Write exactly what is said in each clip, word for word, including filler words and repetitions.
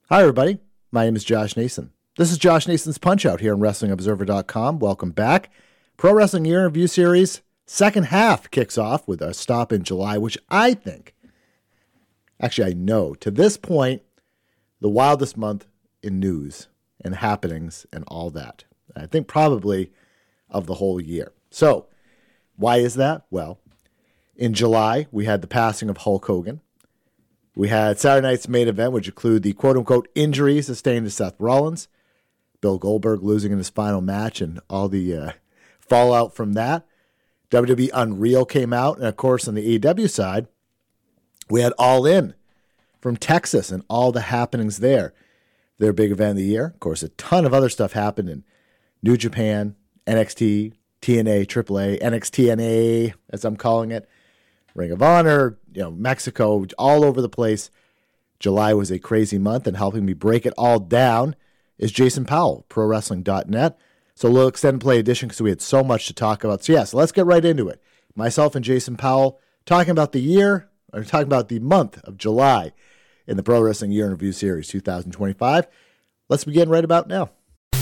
Hi, everybody. My name is Josh Nason. This is Josh Nason's Punch-Out here on Wrestling Observer dot com. Welcome back. Pro Wrestling Year in Review Series second half kicks off with a stop in July, which I think, actually I know, to this point, the wildest month in news and happenings and all that. I think probably of the whole year. So, why is that? Well, in July, we had the passing of Hulk Hogan. We had Saturday night's main event, which included the quote-unquote injury sustained to Seth Rollins, Bill Goldberg losing in his final match, and all the uh, fallout from that. W W E Unreal came out, and of course, on the A E W side, we had All In from Texas and all the happenings there. Their big event of the year. Of course, a ton of other stuff happened in New Japan, N X T, T N A, Triple A, N X T N A, as I'm calling it. Ring of Honor, you know, Mexico, all over the place. July was a crazy month, and helping me break it all down is Jason Powell, Pro Wrestling dot net. So a little extended play edition because we had so much to talk about. So yeah, so let's get right into it. Myself and Jason Powell talking about the year, or talking about the month of July in the Pro Wrestling Year in Review Series two thousand twenty-five. Let's begin right about now.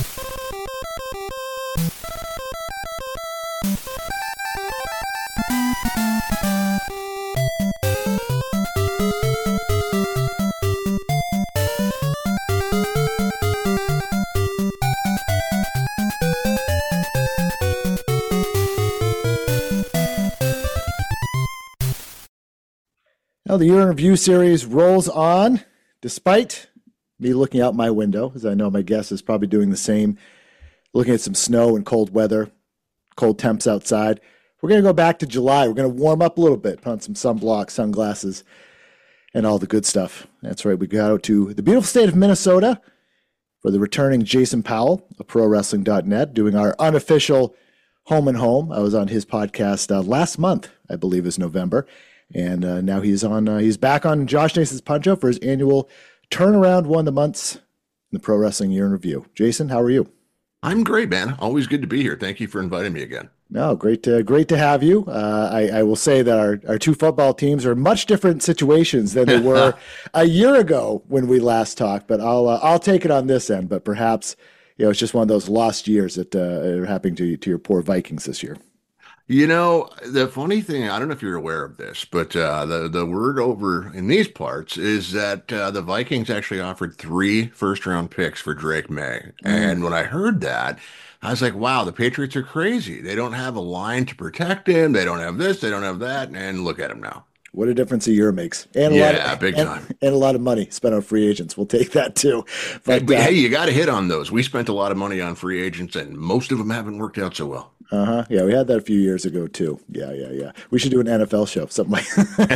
Now, the Year in Review series rolls on, despite me looking out my window, as I know my guest is probably doing the same, looking at some snow and cold weather, cold temps outside. We're going to go back to July. We're going to warm up a little bit, put on some sunblock, sunglasses, and all the good stuff. That's right, we got out to the beautiful state of Minnesota for the returning Jason Powell of Pro Wrestling dot net, doing our unofficial Home and Home. I was on his podcast uh, last month, I believe is November. And uh, now he's on. Uh, he's back on Josh Nason's Punch-Out for his annual turnaround one of the months in the Pro Wrestling Year in Review. Jason, how are you? I'm great, man. Always good to be here. Thank you for inviting me again. No, great to great to have you. Uh, I, I will say that our, our two football teams are in much different situations than they were a year ago when we last talked. But I'll uh, I'll take it on this end. But perhaps you know it's just one of those lost years that uh, are happening to to your poor Vikings this year. You know, the funny thing, I don't know if you're aware of this, but uh, the, the word over in these parts is that uh, the Vikings actually offered three first-round picks for Drake May. Mm. And when I heard that, I was like, wow, the Patriots are crazy. They don't have a line to protect him. They don't have this. They don't have that. And look at him now. What a difference a year makes. And a yeah, lot of, big and, time. And a lot of money spent on free agents. We'll take that too. But, but uh, hey, you got to hit on those. We spent a lot of money on free agents, and most of them haven't worked out so well. Uh-huh. Yeah, we had that a few years ago, too. Yeah, yeah, yeah. We should do an N F L show, something like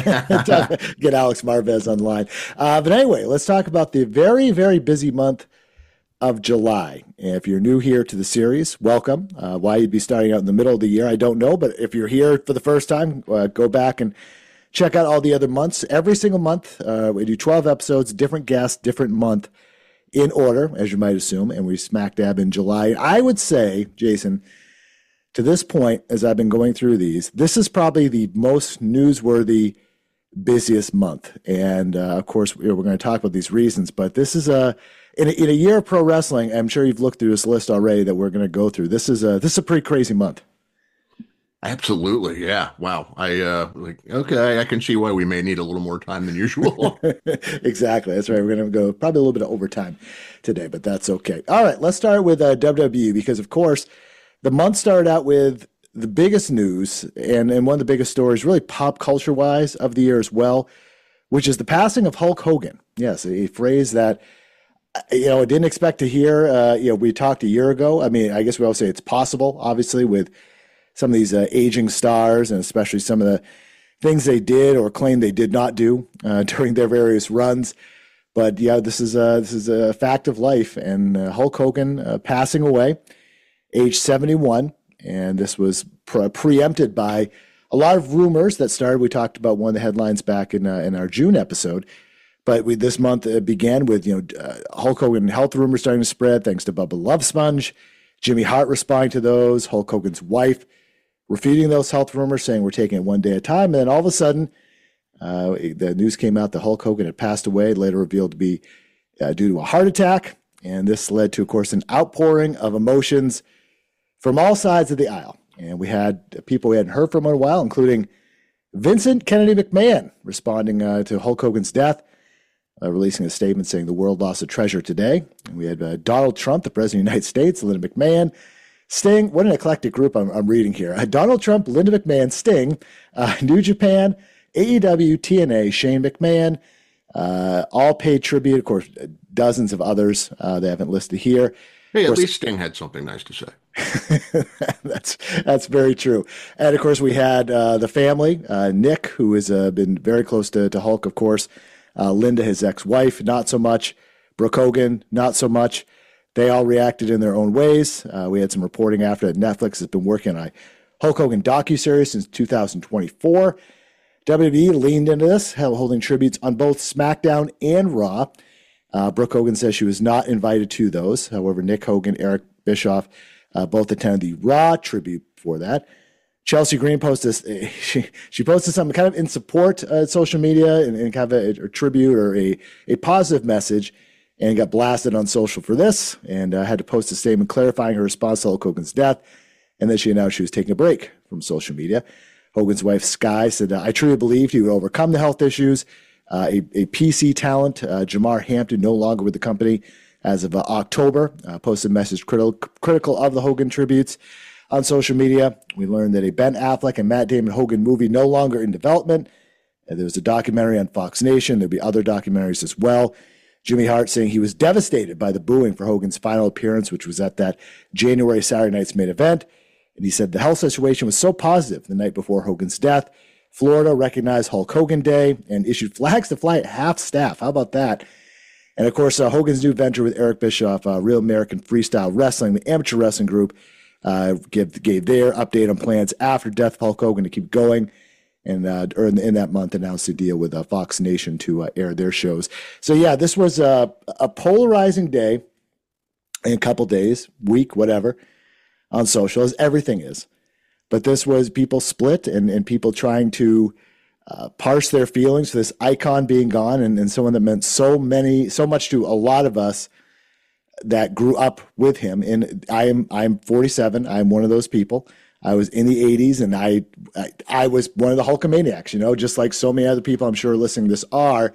that. Get Alex Marvez online. Uh, but anyway, let's talk about the very, very busy month of July. And if you're new here to the series, welcome. Uh, why you'd be starting out in the middle of the year, I don't know. But if you're here for the first time, uh, go back and check out all the other months. Every single month, uh, we do twelve episodes, different guests, different month in order, as you might assume. And we smack dab in July. I would say, Jason, to this point, as I've been going through these, this is probably the most newsworthy, busiest month. And, uh, of course, we're going to talk about these reasons. But this is a in, a in a year of pro wrestling, I'm sure you've looked through this list already that we're going to go through. This is a, this is a pretty crazy month. Absolutely. Yeah. Wow. I, uh, like, okay, I can see why we may need a little more time than usual. Exactly. That's right. We're going to go probably a little bit of overtime today, but that's okay. All right. Let's start with uh, W W E because, of course, the month started out with the biggest news and, and one of the biggest stories, really pop culture-wise, of the year as well, which is the passing of Hulk Hogan. Yes, a phrase that, you know, I didn't expect to hear. Uh, you know, we talked a year ago. I mean, I guess we all say it's possible, obviously, with some of these uh, aging stars and especially some of the things they did or claimed they did not do uh, during their various runs. But, yeah, this is, uh, this is a fact of life. And uh, Hulk Hogan uh, passing away, age seventy-one, and this was pre- preempted by a lot of rumors that started. We talked about one of the headlines back in uh, in our June episode, but we, this month it began with you know uh, Hulk Hogan health rumors starting to spread thanks to Bubba Love Sponge, Jimmy Hart responding to those, Hulk Hogan's wife refuting those health rumors, saying we're taking it one day at a time, and then all of a sudden uh, the news came out that Hulk Hogan had passed away, later revealed to be uh, due to a heart attack. And this led to, of course, an outpouring of emotions from all sides of the aisle. And we had people we hadn't heard from in a while, including Vincent Kennedy McMahon, responding uh, to Hulk Hogan's death, uh, releasing a statement saying the world lost a treasure today. And we had uh, Donald Trump, the President of the United States, Linda McMahon, Sting. What an eclectic group I'm, I'm reading here. Uh, Donald Trump, Linda McMahon, Sting, uh, New Japan, A E W, T N A, Shane McMahon, uh, all paid tribute. Of course, dozens of others uh, they haven't listed here. Hey, at course, least Sting had something nice to say. that's that's very true. And of course, we had uh, the family, uh, Nick, who has uh, been very close to, to Hulk, of course. Uh, Linda, his ex-wife, not so much. Brooke Hogan, not so much. They all reacted in their own ways. Uh, we had some reporting after that Netflix has been working on a Hulk Hogan docuseries since two thousand twenty-four. W W E leaned into this, holding tributes on both SmackDown and Raw. Uh, Brooke Hogan says she was not invited to those. However, Nick Hogan, Eric Bischoff, uh, both attended the Raw tribute for that. Chelsea Green posted uh, she she posted something kind of in support of uh, social media and, and kind of a, a tribute or a, a positive message, and got blasted on social for this, and uh, had to post a statement clarifying her response to Hulk Hogan's death, and then she announced she was taking a break from social media. Hogan's wife, Sky, said, I truly believed he would overcome the health issues. Uh, a, a P C talent, uh, Jamar Hampton, no longer with the company as of uh, October, uh, posted a message critical, critical of the Hogan tributes on social media. We learned that a Ben Affleck and Matt Damon Hogan movie no longer in development. And there was a documentary on Fox Nation. There'll be other documentaries as well. Jimmy Hart saying he was devastated by the booing for Hogan's final appearance, which was at that January Saturday night's main event. And he said the health situation was so positive the night before Hogan's death. Florida recognized Hulk Hogan Day and issued flags to fly at half staff. How about that? And of course, uh, Hogan's new venture with Eric Bischoff, uh, Real American Freestyle Wrestling, the amateur wrestling group, uh, gave, gave their update on plans after death of Hulk Hogan to keep going. And uh, or in, in that month, announced a deal with uh, Fox Nation to uh, air their shows. So yeah, this was a, a polarizing day, in a couple days, week, whatever, on social, as everything is. But this was people split and, and people trying to uh, parse their feelings for this icon being gone, and, and someone that meant so many, so much to a lot of us that grew up with him. And I am I'm forty-seven. I'm one of those people. I was in the eighties, and I, I I was one of the Hulkamaniacs, you know, just like so many other people I'm sure listening to this are,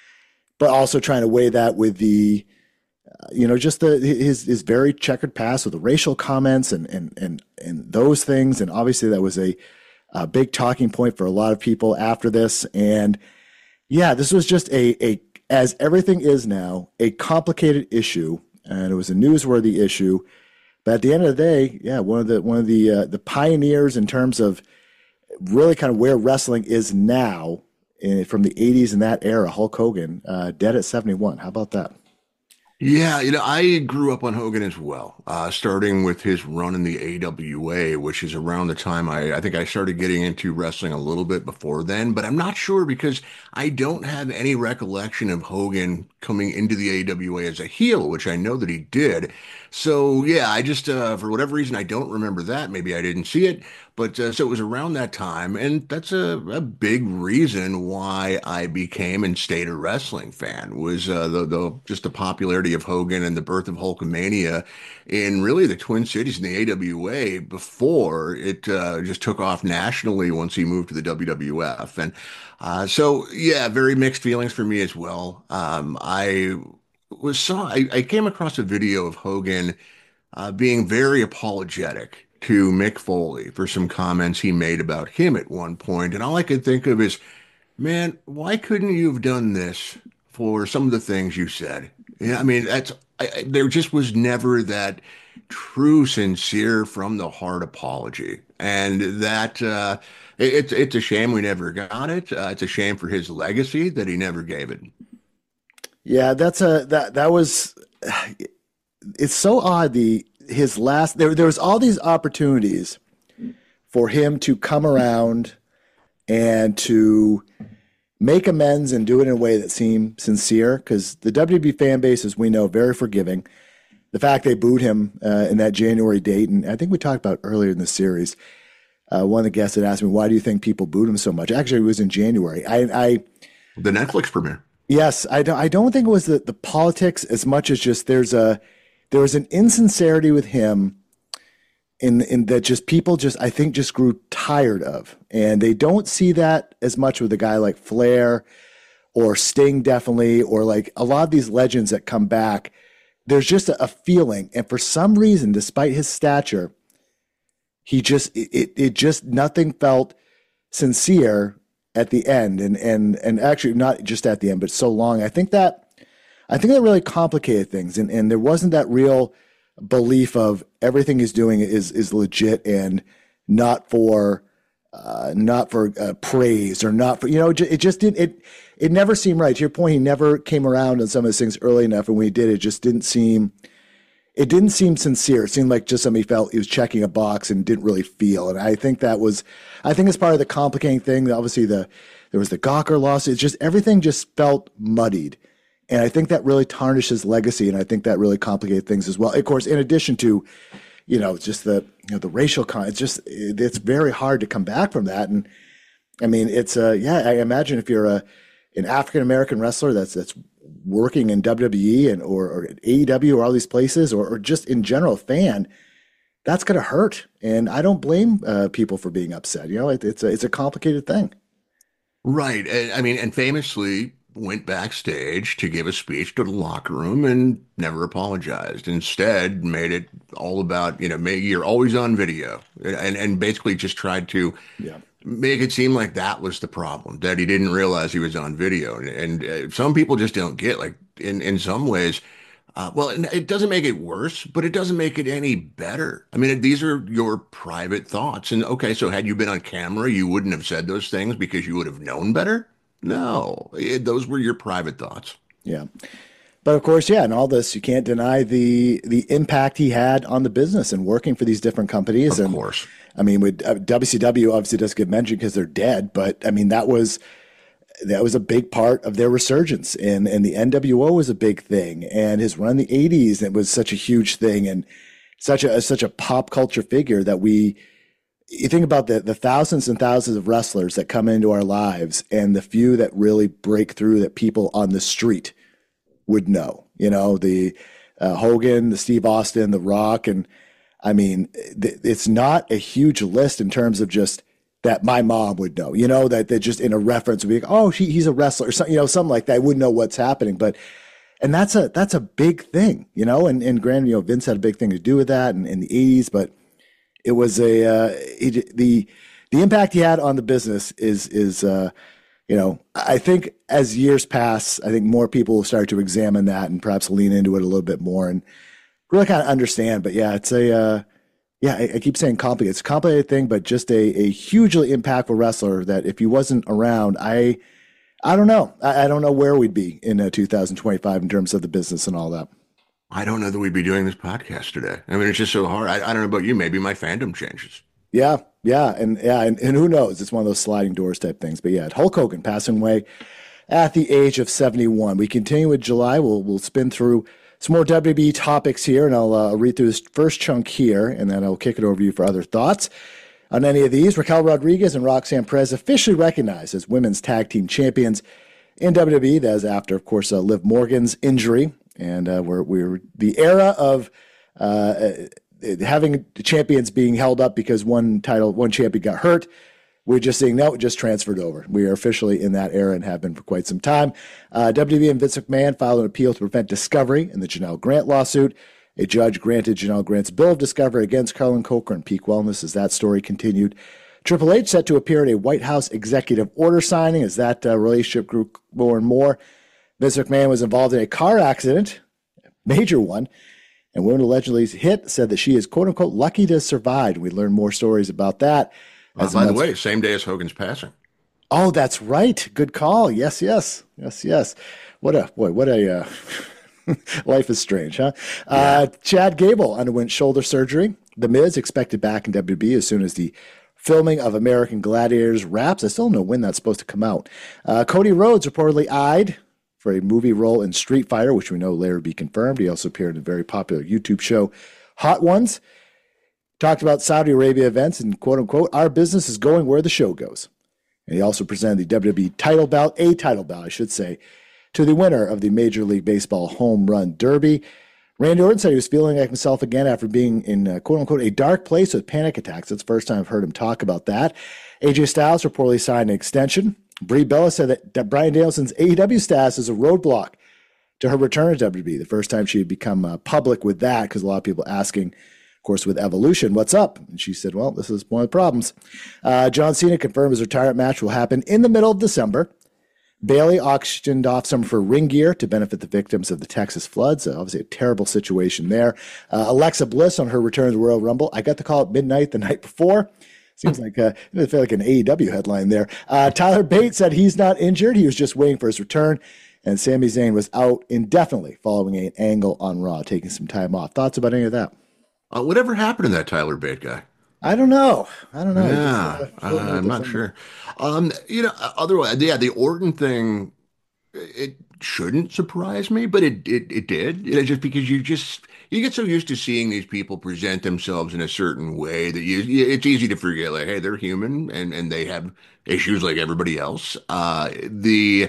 but also trying to weigh that with the, uh, you know, just the his his very checkered past with the racial comments and and and and those things, and obviously that was a, a big talking point for a lot of people after this, and yeah, this was just a a as everything is now a complicated issue, and it was a newsworthy issue. But at the end of the day, yeah, one of the one of the uh, the pioneers in terms of really kind of where wrestling is now in, from the eighties and that era, Hulk Hogan, uh, dead at seventy-one. How about that? Yeah, you know, I grew up on Hogan as well, uh, starting with his run in the A W A, which is around the time I, I think I started getting into wrestling a little bit before then, but I'm not sure because I don't have any recollection of Hogan coming into the A W A as a heel, which I know that he did. So yeah, I just, uh, for whatever reason, I don't remember that. Maybe I didn't see it, but uh, so it was around that time. And that's a, a big reason why I became and stayed a wrestling fan was uh, the, the just the popularity of Hogan and the birth of Hulkamania in really the Twin Cities in the A W A before it uh, just took off nationally once he moved to the W W F. And uh, so, yeah, very mixed feelings for me as well. Um, I was saw I, I came across a video of Hogan uh, being very apologetic to Mick Foley for some comments he made about him at one point. And all I could think of is, man, why couldn't you have done this for some of the things you said? Yeah, I mean, that's I, I, there just was never that true, sincere, from the heart apology, and that uh, it, it's it's a shame we never got it. Uh, it's a shame for his legacy that he never gave it. Yeah, that's a that that was. It's so odd. The his last there there was all these opportunities for him to come around and to make amends and do it in a way that seemed sincere, because the W W E fan base, as we know, very forgiving. The fact they booed him uh, in that January date, and I think we talked about earlier in the series, uh, one of the guests had asked me, why do you think people booed him so much? Actually, it was in January. I, I The Netflix premiere. Yes, I don't. I don't think it was the, the politics as much as just there's a there was an insincerity with him in in that just people just I think just grew tired of, and they don't see that as much with a guy like Flair or Sting, definitely, or like a lot of these legends that come back. There's just a, a feeling, and for some reason, despite his stature, he just it it just nothing felt sincere at the end, and and and actually not just at the end, but so long. I think that I think that really complicated things, and and there wasn't that real belief of everything he's doing is is legit and not for uh, not for uh, praise or not for you know it just didn't it it never seemed right. To your point, he never came around on some of those things early enough, and when he did, it just didn't seem. It didn't seem sincere. It seemed like just somebody felt he was checking a box and didn't really feel. And I think that was, I think it's part of the complicating thing. Obviously, the there was the Gawker lawsuit. It's just everything just felt muddied, and I think that really tarnished his legacy. And I think that really complicated things as well. Of course, in addition to, you know, just the you know the racial con. It's just it's very hard to come back from that. And I mean, it's uh yeah. I imagine if you're a an African American wrestler that's that's working in W W E and or, or A E W or all these places, or, or just in general fan, that's going to hurt. And I don't blame uh, people for being upset. You know, it, it's a, it's a complicated thing. Right. And, I mean, and famously went backstage to give a speech to the locker room and never apologized. Instead, made it all about, you know, maybe you're always on video and, and basically just tried to Yeah. make it seem like that was the problem, that he didn't realize he was on video. And, and uh, some people just don't get like in, in some ways, uh, well, it it doesn't make it worse, but it doesn't make it any better. I mean, these are your private thoughts. And okay, so had you been on camera, you wouldn't have said those things because you would have known better? No, it, those were your private thoughts. Yeah. But of course, yeah, and all this, you can't deny the the impact he had on the business and working for these different companies. Of And course. I mean, with uh, W C W obviously doesn't get mentioned because they're dead, but I mean that was that was a big part of their resurgence, and and the N W O was a big thing, and his run in the eighties, it was such a huge thing, and such a such a pop culture figure that we. You think about the the thousands and thousands of wrestlers that come into our lives, and the few that really break through that people on the street would know. You know, the uh, Hogan, the Steve Austin, the Rock, and I mean, th- it's not a huge list in terms of just that my mom would know. You know, that that just in a reference would be like, oh, she, he's a wrestler, or something, you know, something like that. I wouldn't know what's happening, but and that's a that's a big thing, you know. And and granted, you know, Vince had a big thing to do with that in, in the eighties, but it was a uh, it, the the impact he had on the business is is. Uh, You know, I think as years pass, I think more people will start to examine that and perhaps lean into it a little bit more and really kind of understand. But yeah, it's a, uh, yeah, I, I keep saying complicated. It's a complicated thing, but just a, a hugely impactful wrestler that if he wasn't around, I, I don't know. I, I don't know where we'd be in uh, two thousand twenty-five in terms of the business and all that. I don't know that we'd be doing this podcast today. I mean, it's just so hard. I, I don't know about you. Maybe my fandom changes. Yeah, yeah, and yeah, and, and who knows? It's one of those sliding doors type things. But yeah, Hulk Hogan passing away at the age of seventy-one. We continue with July. We'll we'll spin through some more W W E topics here, and I'll uh, read through this first chunk here, and then I'll kick it over to you for other thoughts on any of these. Raquel Rodriguez and Roxanne Perez officially recognized as women's tag team champions in W W E. That is after, of course, uh, Liv Morgan's injury, and uh, we're we're the era of. Uh, having the champions being held up because one title, one champion got hurt. We're just saying, no, it just transferred over. We are officially in that era and have been for quite some time. Uh, W W E and Vince McMahon filed an appeal to prevent discovery in the Janelle Grant lawsuit. A judge granted Janelle Grant's bill of discovery against Carlin Coker and Peak Wellness as that story continued. Triple H set to appear at a White House executive order signing as that uh, relationship grew more and more. Vince McMahon was involved in a car accident, a major one, and women allegedly hit said that she is, quote unquote, lucky to have survived. We learn more stories about that. Uh, by the way, same day as Hogan's passing. Oh, that's right. Good call. Yes, yes, yes, yes. What a, boy, what a, uh, life is strange, huh? Yeah. Uh, Chad Gable underwent shoulder surgery. The Miz expected back in W W E as soon as the filming of American Gladiators wraps. I still don't know when that's supposed to come out. Uh, Cody Rhodes reportedly eyed for a movie role in Street Fighter, which we know later be confirmed. He also appeared in a very popular YouTube show, Hot Ones. Talked about Saudi Arabia events and, quote unquote, our business is going where the show goes. And he also presented the W W E title bout, a title bout, I should say, to the winner of the Major League Baseball Home Run Derby. Randy Orton said he was feeling like himself again after being in, uh, quote-unquote, a dark place with panic attacks. It's the first time I've heard him talk about that. A J Styles reportedly signed an extension. Brie Bella said that, that Bryan Danielson's A E W status is a roadblock to her return to W W E. The first time she had become uh, public with that, because a lot of people asking, of course, with Evolution, what's up? And she said, well, this is one of the problems. Uh, John Cena confirmed his retirement match will happen in the middle of December. Bayley auctioned off some of her ring gear to benefit the victims of the Texas floods. Uh, obviously, a terrible situation there. Uh, Alexa Bliss on her return to the Royal Rumble. I got to call it midnight the night before. Seems like a, it felt like an A E W headline there. Uh, Tyler Bate said he's not injured. He was just waiting for his return. And Sami Zayn was out indefinitely following an angle on Raw, taking some time off. Thoughts about any of that? Uh, whatever happened to that Tyler Bate guy? I don't know. I don't know. Yeah, just, uh, uh, I'm not sure. Um, you know, otherwise, yeah, the Orton thing, it shouldn't surprise me, but it it, it did. It, just because you just you get so used to seeing these people present themselves in a certain way that you, it's easy to forget, like, hey, they're human and and they have issues like everybody else. Uh, the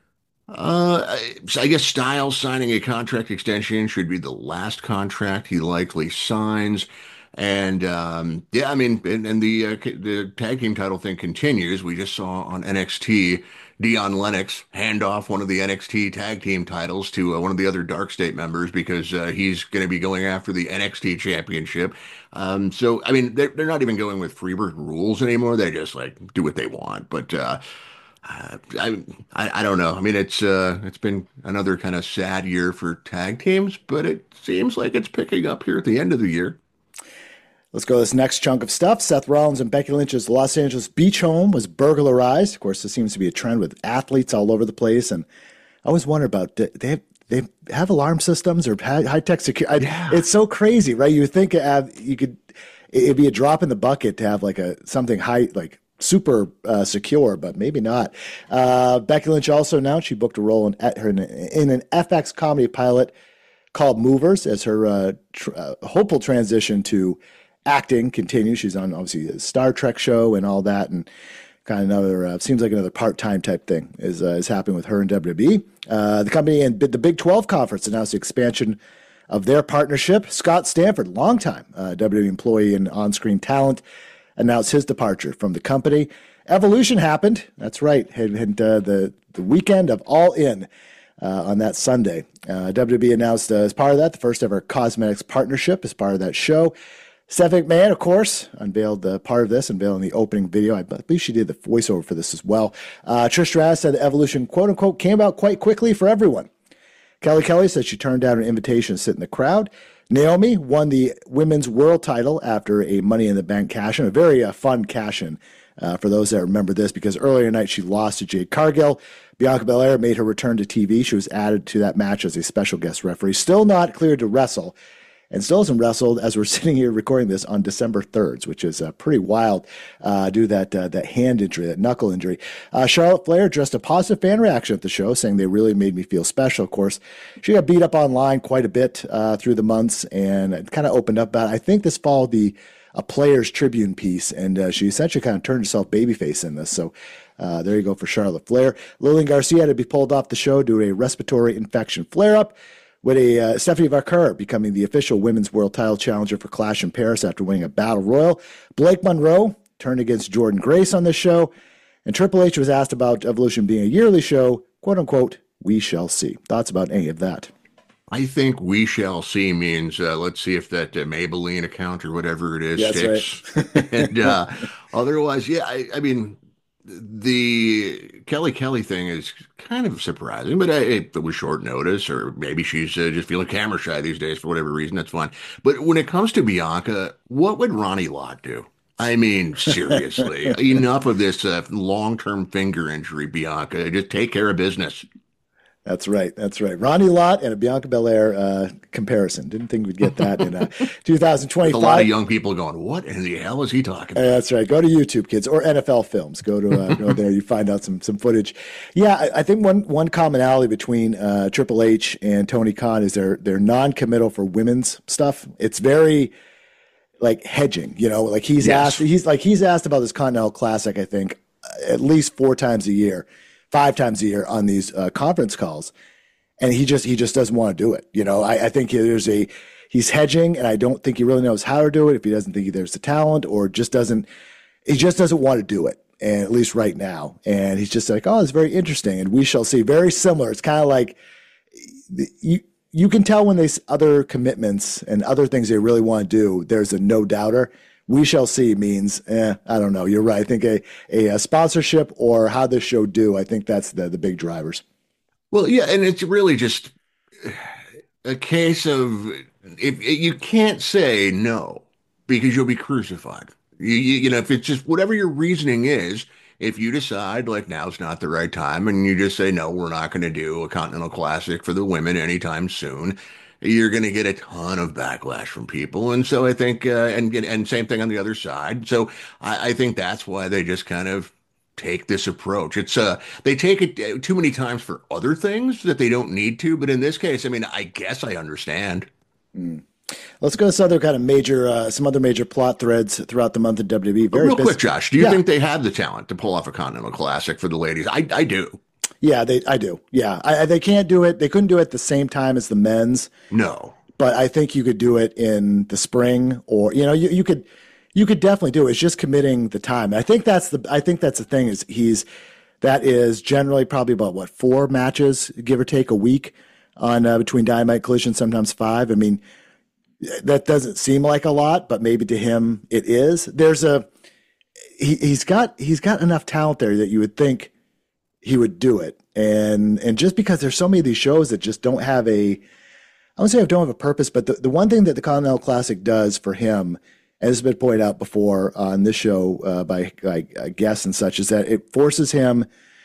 uh, so I guess Styles signing a contract extension should be the last contract he likely signs. And um, yeah, I mean, and, and the uh, the tag team title thing continues. We just saw on N X T Dion Lennox hand off one of the N X T tag team titles to uh, one of the other Dark State members because uh, he's going to be going after the N X T championship. Um, so I mean, they're they're not even going with Freebird rules anymore. They just like do what they want. But uh, uh, I, I I don't know. I mean, it's uh, it's been another kind of sad year for tag teams, but it seems like it's picking up here at the end of the year. Let's go to this next chunk of stuff. Seth Rollins and Becky Lynch's Los Angeles beach home was burglarized. Of course, this seems to be a trend with athletes all over the place. And I always wonder about, do they have, they have alarm systems or high-tech security? Yeah. It's so crazy, right? You would think uh, you could, it'd be a drop in the bucket to have like a something high, like super uh, secure, but maybe not. Uh, Becky Lynch also announced she booked a role in, in, in an F X comedy pilot called Movers as her uh, tr- uh, hopeful transition to acting continues. She's on obviously a Star Trek show and all that, and kind of another uh, seems like another part-time type thing is uh, is happening with her and W W E. Uh, the company and the Big twelve conference announced the expansion of their partnership. Scott Stanford, longtime uh, W W E employee and on-screen talent, announced his departure from the company. Evolution happened. That's right. Had, had uh, the the weekend of All In. Uh, on that Sunday, uh, W W E announced uh, as part of that the first ever cosmetics partnership as part of that show. Stephanie McMahon, of course, unveiled the part of this, unveiling the opening video. I believe she did the voiceover for this as well. Uh, Trish Stratus said the Evolution, quote unquote, came out quite quickly for everyone. Kelly Kelly said she turned down an invitation to sit in the crowd. Naomi won the women's world title after a Money in the Bank cash-in, a very uh, fun cash-in uh, for those that remember this, because earlier tonight she lost to Jade Cargill. Bianca Belair made her return to T V. She was added to that match as a special guest referee. Still not cleared to wrestle, and still hasn't wrestled as we're sitting here recording this on December third, which is uh, pretty wild uh, due to that, uh, that hand injury, that knuckle injury. Uh, Charlotte Flair addressed a positive fan reaction at the show, saying they really made me feel special. Of course, she got beat up online quite a bit uh, through the months, and it kind of opened up about it. I think this followed the a Players Tribune piece, and uh, she essentially kind of turned herself babyface in this. So uh, there you go for Charlotte Flair. Lillian Garcia had to be pulled off the show due to a respiratory infection flare-up, with a uh, Stephanie Vaquer becoming the official women's world title challenger for Clash in Paris after winning a battle royal. Blake Monroe turned against Jordan Grace on this show, and Triple H was asked about Evolution being a yearly show. "Quote unquote, we shall see." Thoughts about any of that? I think we shall see means uh, let's see if that uh, Maybelline account or whatever it is Yeah, sticks. right. and uh, otherwise, yeah, I, I mean, the Kelly Kelly thing is kind of surprising, but uh, it was short notice, or maybe she's uh, just feeling camera shy these days for whatever reason. That's fine. But when it comes to Bianca, what would Ronnie Lott do? I mean, seriously, enough of this uh, long-term finger injury, Bianca. Just take care of business. That's right. That's right. Ronnie Lott and a Bianca Belair uh, comparison. Didn't think we'd get that in uh, twenty twenty-five. A lot of young people going, what in the hell is he talking about? Uh, that's right. Go to YouTube, kids, or N F L Films. Go to uh, go there. You find out some some footage. Yeah, I, I think one one commonality between uh, Triple H and Tony Khan is they're they're non-committal for women's stuff. It's very like hedging. You know, like he's Yes. asked. He's like he's asked about this Continental Classic. I think at least four times a year five times a year on these uh, conference calls. And he just he just doesn't want to do it. You know, I, I think there's a he's hedging, and I don't think he really knows how to do it. If he doesn't think there's the talent, or just doesn't, he just doesn't want to do it. And at least right now, and he's just like, oh, it's very interesting, and we shall see. Very similar. It's kind of like you you can tell when there's other commitments and other things they really want to do. There's a no doubter. We shall see means, eh, I don't know. You're right. I think a, a, a sponsorship or how this show do. I think that's the the big drivers. Well, yeah, and it's really just a case of if you can't say no because you'll be crucified. You, you, you know, if it's just whatever your reasoning is, if you decide like now's not the right time and you just say, no, we're not going to do a Continental Classic for the women anytime soon, you're going to get a ton of backlash from people. And so I think, uh, and, and same thing on the other side. So I, I think that's why they just kind of take this approach. It's uh they take it too many times for other things that they don't need to, but in this case, I mean, I guess I understand. Mm. Let's go to some other kind of major, uh, some other major plot threads throughout the month of W W E. Very Real busy. Quick, Josh, do you yeah. think they have the talent to pull off a Continental Classic for the ladies? I I do. Yeah, they I do. Yeah, I, they can't do it. They couldn't do it at the same time as the men's. No, but I think you could do it in the spring, or you know, you you could. You could definitely do it. It's just committing the time. I think that's the. I think that's the thing. Is he's that is generally probably about what four matches, give or take, a week on uh, between Dynamite, Collision, sometimes five. I mean, that doesn't seem like a lot, but maybe to him it is. There's a he, he's got he's got enough talent there that you would think he would do it. And and just because there's so many of these shows that just don't have a, I won't say don't have a purpose, but the, the one thing that the Continental Classic does for him, as has been pointed out before on this show uh, by, by guests and such, is that it forces him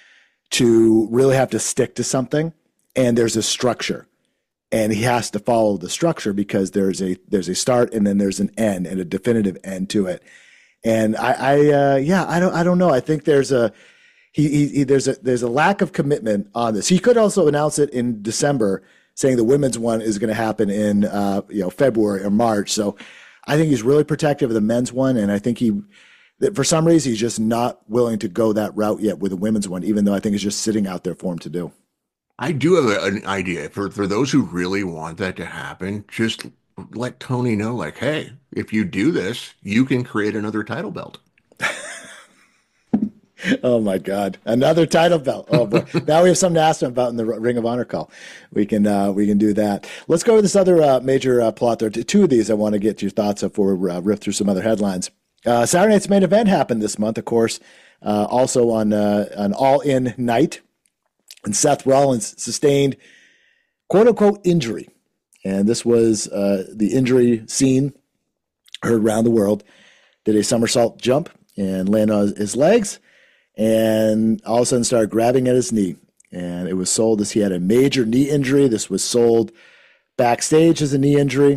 to really have to stick to something, and there's a structure, and he has to follow the structure because there's a there's a start and then there's an end and a definitive end to it. And I, I uh, yeah, I don't I don't know. I think there's a he, he, he there's a there's a lack of commitment on this. He could also announce it in December, saying the women's one is going to happen in uh, you know February or March. So I think he's really protective of the men's one, and I think he, that for some reason, he's just not willing to go that route yet with the women's one, even though I think it's just sitting out there for him to do. I do have a, an idea for for those who really want that to happen. Just let Tony know, like, hey, if you do this, you can create another title belt. Oh my God, another title belt! Oh boy, now we have something to ask him about in the Ring of Honor call. We can uh, we can do that. Let's go to this other uh, major uh, plot. There are two of these I want to get your thoughts of before we uh, riff through some other headlines. Uh, Saturday night's main event happened this month, of course, uh, also on uh, an all-in night, and Seth Rollins sustained quote unquote injury, and this was uh, the injury seen heard around the world. Did a somersault jump and land on his legs, and all of a sudden started grabbing at his knee. And it was sold as he had a major knee injury. This was sold backstage as a knee injury.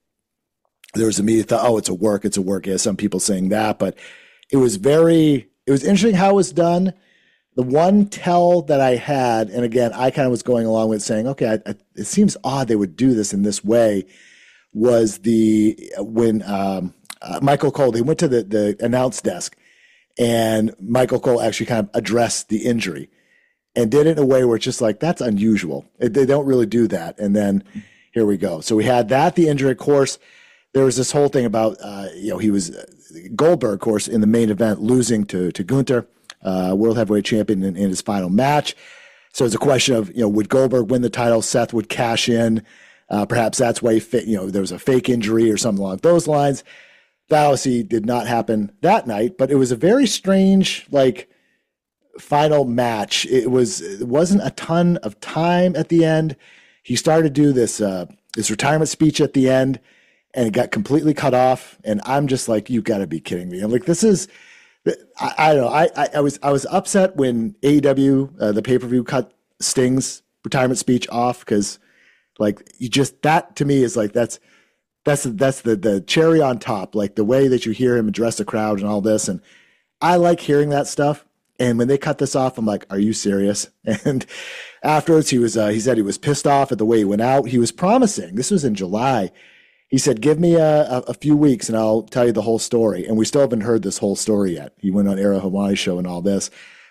There was immediate thought, oh, it's a work, it's a work. Yeah, some people saying that, but it was very, it was interesting how it was done. The one tell that I had, and again, I kind of was going along with saying, okay, I, I, it seems odd they would do this in this way, was the, when um, uh, Michael Cole, they went to the, the announce desk, and Michael Cole actually kind of addressed the injury and did it in a way where it's just like, that's unusual. It, they don't really do that. And then here we go. So we had that, the injury, of course. There was this whole thing about, uh, you know, he was uh, Goldberg, of course, in the main event, losing to, to Gunther, uh, world heavyweight champion in, in his final match. So it's a question of, you know, would Goldberg win the title? Seth would cash in. Uh, perhaps that's why, he fit, you know, there was a fake injury or something along those lines. That obviously did not happen that night, but it was a very strange, like, final match. It was, it wasn't a ton of time at the end. He started to do this, uh, this retirement speech at the end, and it got completely cut off. And I'm just like, you got to be kidding me. I'm like, this is, I, I don't know. I, I, I was, I was upset when A E W, uh, the pay-per-view, cut Sting's retirement speech off, because like, you just, that to me is like, that's, That's that's the the cherry on top, like the way that you hear him address the crowd and all this. And I like hearing that stuff. And when they cut this off, I'm like, are you serious? And afterwards, he was uh, he said he was pissed off at the way he went out. He was promising, this was in July. He said, give me a, a, a few weeks and I'll tell you the whole story. And we still haven't heard this whole story yet. He went on Era Hawaii's show and all this.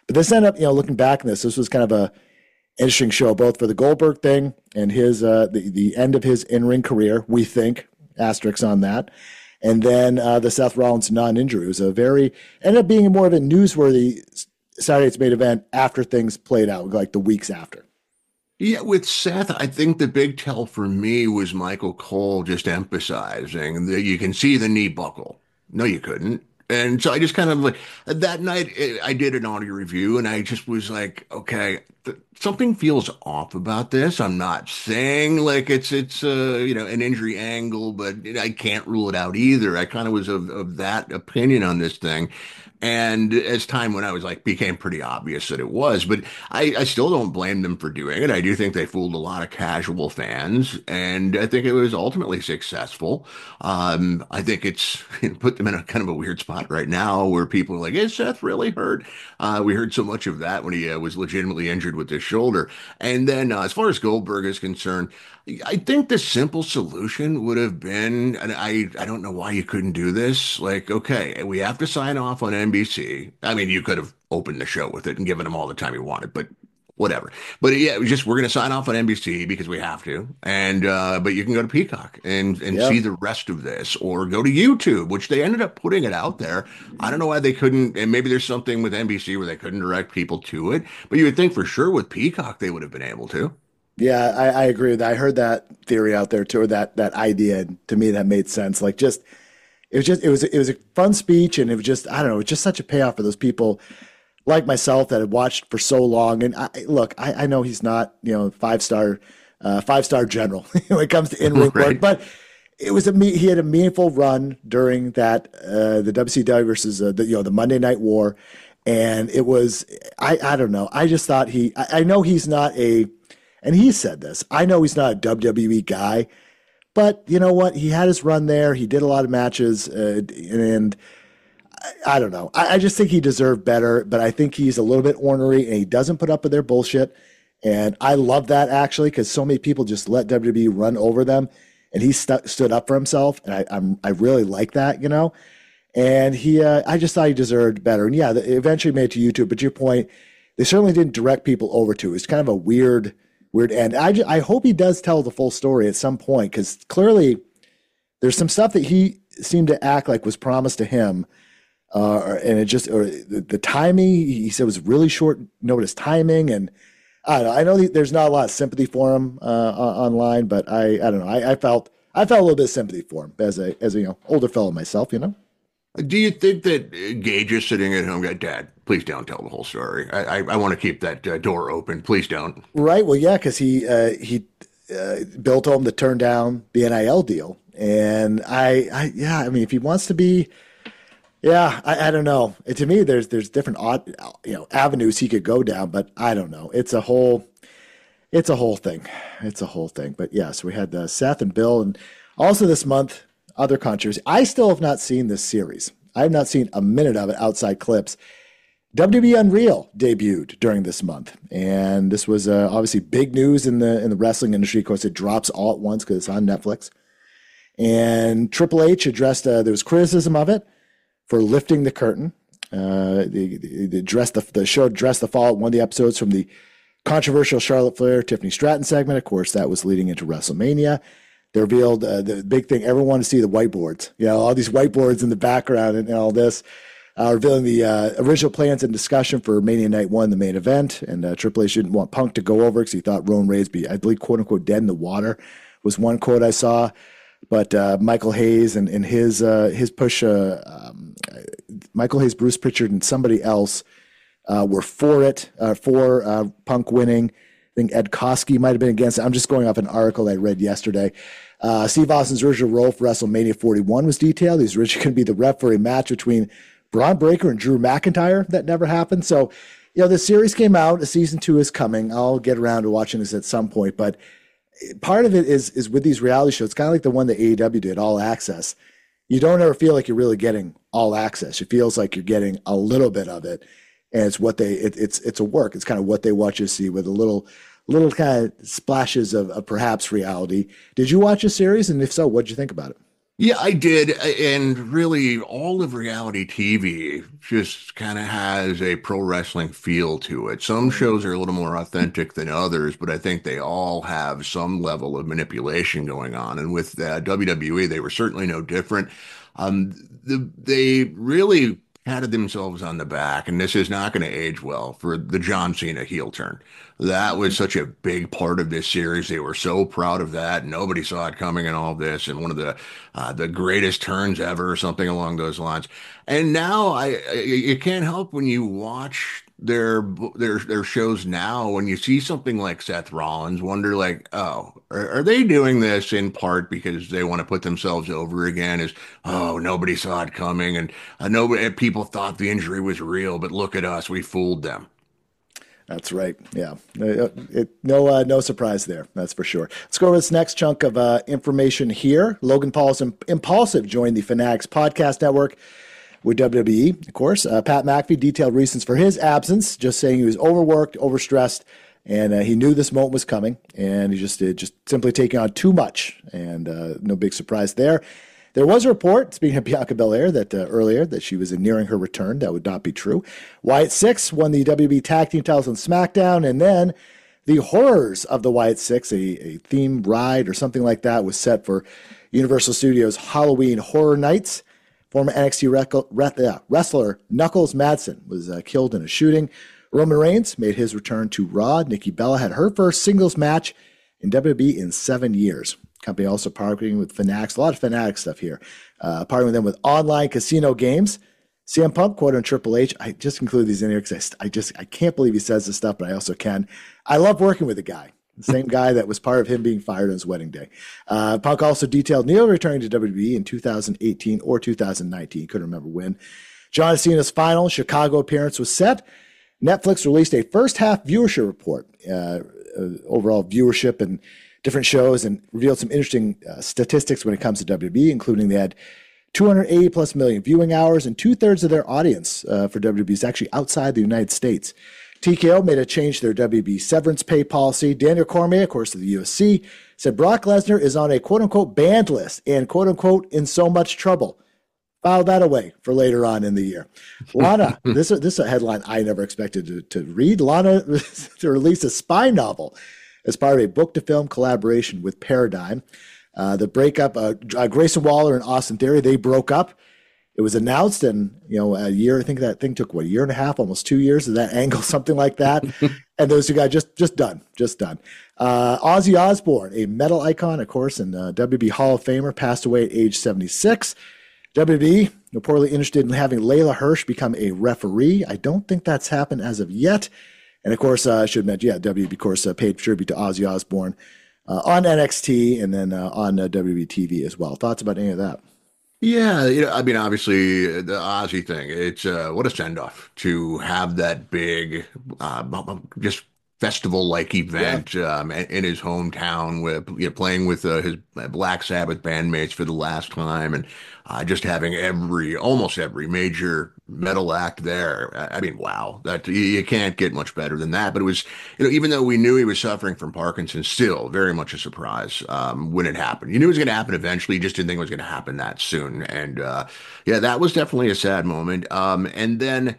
But this ended up, you know, looking back on this, this was kind of a interesting show, both for the Goldberg thing and his uh, the the end of his in ring career. We think asterisks on that, and then uh, the Seth Rollins non-injury. It was a very ended up being more of a newsworthy Saturday Night's Main Event after things played out, like the weeks after. Yeah, with Seth, I think the big tell for me was Michael Cole just emphasizing that you can see the knee buckle. No, you couldn't. And so I just kind of like that night eh, I did an audio review and I just was like, okay, th something feels off about this. I'm not saying like it's it's uh, you know, an injury angle, but I can't rule it out either. I kind of was of, of that opinion on this thing. And as time went, I was like, became pretty obvious that it was, but I, I still don't blame them for doing it. I do think they fooled a lot of casual fans, and I think it was ultimately successful. Um, I think it's put them in a kind of a weird spot right now where people are like, is Seth really hurt? Uh, we heard so much of that when he uh, was legitimately injured with his shoulder. And then uh, as far as Goldberg is concerned, I think the simple solution would have been, and I, I don't know why you couldn't do this. Like, okay, we have to sign off on N B C. I mean, you could have opened the show with it and given them all the time you wanted, but whatever. But yeah, it was just we're going to sign off on N B C because we have to. And uh, but you can go to Peacock and and Yep. see the rest of this, or go to YouTube, which they ended up putting it out there. I don't know why they couldn't. And maybe there's something with N B C where they couldn't direct people to it. But you would think for sure with Peacock they would have been able to. Yeah, I, I agree with that. I heard that theory out there too, or that that idea. And to me, that made sense. Like, just it was just it was it was a fun speech, and it was just I don't know, it was just such a payoff for those people like myself that had watched for so long. And I, look, I, I know he's not you know five star uh, five star general when it comes to in ring Right. work, but it was a me- he had a meaningful run during that uh, the W C W versus uh, the you know the Monday Night War, and it was I I don't know. I just thought he I, I know he's not a and he said this. I know he's not a W W E guy, but you know what? He had his run there. He did a lot of matches, uh, and I, I don't know. I, I just think he deserved better, but I think he's a little bit ornery, and he doesn't put up with their bullshit. And I love that, actually, because so many people just let W W E run over them, and he stu- stood up for himself, and I, I'm I really like that, you know. And he, uh, I just thought he deserved better. And yeah, it eventually made it to YouTube. But to your point, they certainly didn't direct people over to it. It's kind of a weird. Weird end. I, ju- I hope he does tell the full story at some point, because clearly there's some stuff that he seemed to act like was promised to him, uh, and it just or the, the timing. He said was really short notice timing, and I don't know. I know he- there's not a lot of sympathy for him uh, on- online, but I I don't know. I, I felt I felt a little bit of sympathy for him as a as a you know older fellow myself. You know. Do you think that uh, Gage is sitting at home, going, Dad, please don't tell the whole story. I I, I want to keep that uh, door open. Please don't. Right. Well, yeah, because he uh, he uh, Bill told him to turn down the N I L deal, and I, I yeah, I mean, if he wants to be, yeah, I, I don't know. It, to me, there's there's different odd, you know avenues he could go down, but I don't know. It's a whole it's a whole thing. It's a whole thing. But yes, we had uh, Seth and Bill, and also this month other controversy. I still have not seen this series. I have not seen a minute of it outside clips. W W E Unreal debuted during this month, and this was uh, obviously big news in the in the wrestling industry. Of course, it drops all at once because it's on Netflix. And Triple H addressed uh, there was criticism of it for lifting the curtain. Uh, the, the, the, addressed the, the show addressed the fall. One of the episodes from the controversial Charlotte Flair Tiffany Stratton segment. Of course, that was leading into WrestleMania. They revealed uh, the big thing. Everyone wanted to see the whiteboards. You know, all these whiteboards in the background and, and all this. Uh, revealing the uh, original plans and discussion for Mania Night One, the main event, and uh, Triple H didn't want Punk to go over because he thought Roman Reigns be, I believe, quote unquote, dead in the water, was one quote I saw. But uh, Michael Hayes and, and his uh, his push, uh, um, Michael Hayes, Bruce Pritchard, and somebody else uh, were for it, uh, for uh, Punk winning. I think Ed Koski might have been against it. I'm just going off an article I read yesterday. Uh, Steve Austin's original role for WrestleMania forty-one was detailed. He was originally going to be the ref for a match between Braun Breaker and Drew McIntyre. That never happened. So, you know, the series came out. A season two is coming. I'll get around to watching this at some point. But part of it is is with these reality shows, kind of like the one that A E W did, All Access. You don't ever feel like you're really getting all access. It feels like you're getting a little bit of it, and it's what they. It, it's it's a work. It's kind of what they want you to see with a little little kind of splashes of, of perhaps reality. Did you watch a series, and if so, what did you think about it? Yeah, I did. And really, all of reality T V just kind of has a pro wrestling feel to it. Some Mm. shows are a little more authentic than others, but I think they all have some level of manipulation going on. And with uh, W W E, they were certainly no different. Um, the, they really patted themselves on the back, and this is not going to age well for the John Cena heel turn. That was such a big part of this series. They were so proud of that. Nobody saw it coming and all this. And one of the uh, the greatest turns ever, or something along those lines. And now I, I you can't help when you watch their their their shows now, when you see something like Seth Rollins, wonder like, oh, are, are they doing this in part because they want to put themselves over again? Is oh, nobody saw it coming, and uh, nobody people thought the injury was real, but look at us, we fooled them. That's right. Yeah. Uh, it, no, uh, no surprise there. That's for sure. Let's go over this next chunk of uh, information here. Logan Paul's Impulsive joined the Fanatics Podcast Network with W W E, of course. Uh, Pat McAfee detailed reasons for his absence, just saying he was overworked, overstressed, and uh, he knew this moment was coming, and he just did, just simply taking on too much, and uh, no big surprise there. There was a report, speaking of Bianca Belair, that uh, earlier that she was nearing her return. That would not be true. Wyatt Six won the W W E Tag Team titles on SmackDown, and then the Horrors of the Wyatt Six, a, a theme ride or something like that, was set for Universal Studios Halloween Horror Nights. Former N X T wrestler Knuckles Madsen was uh, killed in a shooting. Roman Reigns made his return to Raw. Nikki Bella had her first singles match in W W E in seven years. Company also partnering with Fanatics, a lot of Fanatics stuff here. Uh, partnering with them with online casino games. C M Punk quote on Triple H. I just include these in here because I, I just I can't believe he says this stuff, but I also can. I love working with the guy. The same guy that was part of him being fired on his wedding day. Uh, Punk also detailed Neil returning to W W E in two thousand eighteen or two thousand nineteen. Couldn't remember when. John Cena's final Chicago appearance was set. Netflix released a first half viewership report, uh, uh, overall viewership and different shows, and revealed some interesting uh, statistics when it comes to W W E, including they had two hundred eighty plus million viewing hours, and two thirds of their audience uh, for W W E is actually outside the United States. T K O made a change to their W W E severance pay policy. Daniel Cormier, of course, of the U F C, said Brock Lesnar is on a quote-unquote banned list and quote-unquote in so much trouble. File that away for later on in the year. Lana, this, this is a headline I never expected to, to read. Lana to release a spy novel as part of a book-to-film collaboration with Paradigm. Uh, the breakup, uh, Grayson Waller and Austin Theory, they broke up. It was announced, and you know, a year. I think that thing took what, a year and a half, almost two years of that angle, something like that. And those two guys just just done, just done. Uh, Ozzy Osbourne, a metal icon, of course, and uh, W W E Hall of Famer, passed away at age seventy-six. W W E reportedly interested in having Layla Hirsch become a referee. I don't think that's happened as of yet. And of course, uh, I should mention, yeah, W W E, of course, uh, paid tribute to Ozzy Osbourne uh, on N X T and then uh, on uh, W W E T V as well. Thoughts about any of that? Yeah, you know, I mean, obviously the Ozzy thing, it's uh, what a send off to have that big, uh, just festival-like Yeah. event um, in his hometown with, you know, playing with uh, his Black Sabbath bandmates for the last time, and uh, just having every, almost every major metal act there. I I mean, wow, that you, you can't get much better than that. But it was, you know, even though we knew he was suffering from Parkinson's, still very much a surprise um, when it happened. You knew it was going to happen eventually, you just didn't think it was going to happen that soon. And uh, yeah, that was definitely a sad moment. Um, and then.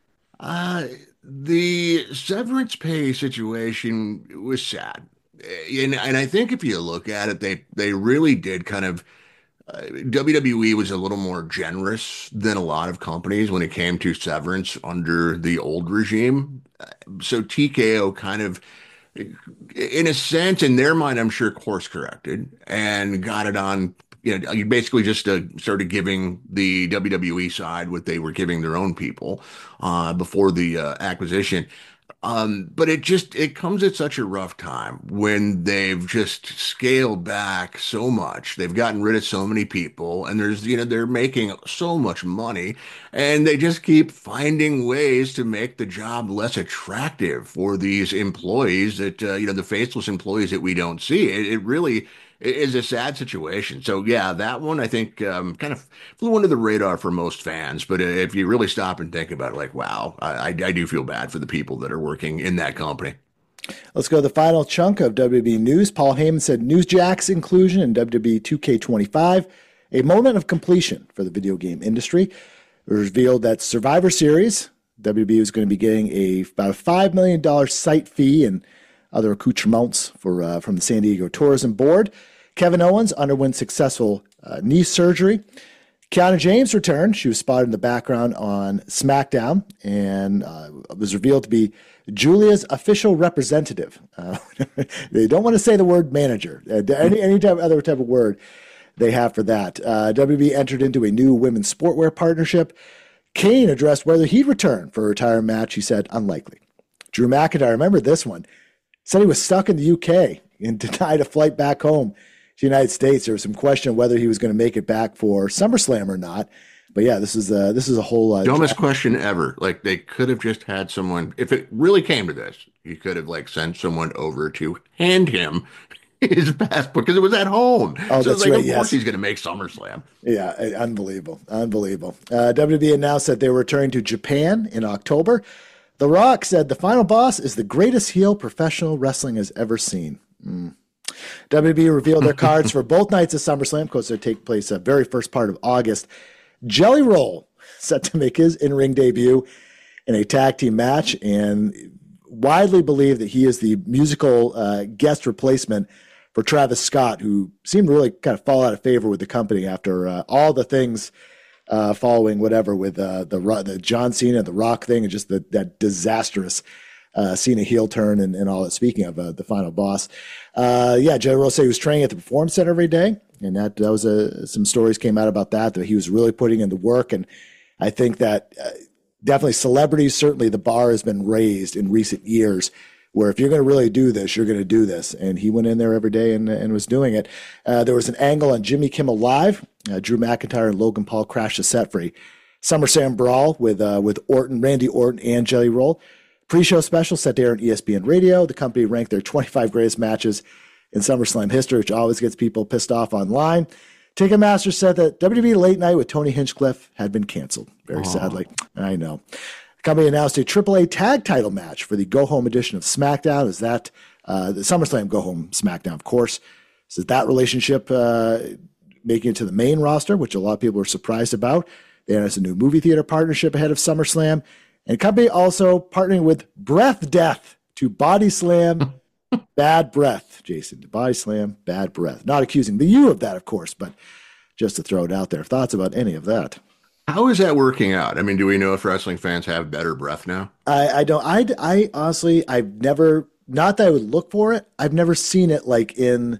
Uh, the severance pay situation was sad. And, and I think if you look at it, they they really did kind of uh, W W E was a little more generous than a lot of companies when it came to severance under the old regime. Uh, So T K O kind of, in a sense, in their mind, I'm sure course corrected and got it on. You know, you basically just uh, started giving the W W E side what they were giving their own people uh, before the uh, acquisition. Um, but it just it comes at such a rough time when they've just scaled back so much. They've gotten rid of so many people, and there's you know they're making so much money, and they just keep finding ways to make the job less attractive for these employees that uh, you know the faceless employees that we don't see. It, it really is a sad situation. So yeah, that one I think um, kind of flew under the radar for most fans. But if you really stop and think about it, like, wow, I, I do feel bad for the people that are working in that company. Let's go to the final chunk of W W E news. Paul Heyman said Newsjack's inclusion in W W E two K twenty-five a moment of completion for the video game industry. It was revealed that Survivor Series, W W E was going to be getting a about a five million dollars site fee and other accoutrements for uh, from the San Diego Tourism Board. Kevin Owens underwent successful uh, knee surgery. Kiana James returned. She was spotted in the background on SmackDown and uh, was revealed to be Julia's official representative. Uh, they don't want to say the word manager. Uh, any any type, other type of word they have for that. Uh, W W E entered into a new women's sportwear partnership. Kane addressed whether he'd return for a retirement match. He said, unlikely. Drew McIntyre, remember this one, said he was stuck in the U K and denied a flight back home to the United States. There was some question of whether he was going to make it back for SummerSlam or not. But yeah, this is a, this is a whole uh, dumbest question ever. Like they could have just had someone, if it really came to this, you could have like sent someone over to hand him his passport because it was at home. Oh, so that's like, right. Of yes. course he's going to make SummerSlam. Yeah, unbelievable. Unbelievable. Uh, W W E announced that they were returning to Japan in October. The Rock said the final boss is the greatest heel professional wrestling has ever seen. Mm. W W E revealed their cards for both nights of SummerSlam. Of course, they take place the very first part of August. Jelly Roll set to make his in-ring debut in a tag team match and widely believed that he is the musical uh, guest replacement for Travis Scott, who seemed to really kind of fall out of favor with the company after uh, all the things uh, following whatever with uh, the the John Cena, the Rock thing, and just the, that disastrous uh, Cena heel turn and, and all that. Speaking of uh, the final boss, uh, yeah, Jelly Roll said he was training at the Performance Center every day, and that that was a, some stories came out about that that he was really putting in the work, and I think that uh, definitely celebrities, certainly the bar has been raised in recent years. Where if you're going to really do this, you're going to do this. And he went in there every day and, and was doing it. Uh, there was an angle on Jimmy Kimmel Live. Uh, Drew McIntyre and Logan Paul crashed the set for a SummerSlam brawl with uh, with Orton, Randy Orton, and Jelly Roll. Pre-show special set to air on E S P N Radio. The company ranked their twenty-five greatest matches in SummerSlam history, which always gets people pissed off online. Ticketmaster said that W W E Late Night with Tony Hinchcliffe had been canceled. Very Aww. sadly. I know. Company announced a triple A tag title match for the Go Home edition of SmackDown. Is that uh, the SummerSlam Go Home SmackDown, of course? So is that relationship uh, making it to the main roster, which a lot of people are surprised about? They announced a new movie theater partnership ahead of SummerSlam. And company also partnering with Breath Death to body slam Bad Breath. Jason, to body slam Bad Breath. Not accusing the you of that, of course, but just to throw it out there. Thoughts about any of that? How is that working out? I mean, do we know if wrestling fans have better breath now? I, I don't. I, I honestly, I've never. Not that I would look for it. I've never seen it like in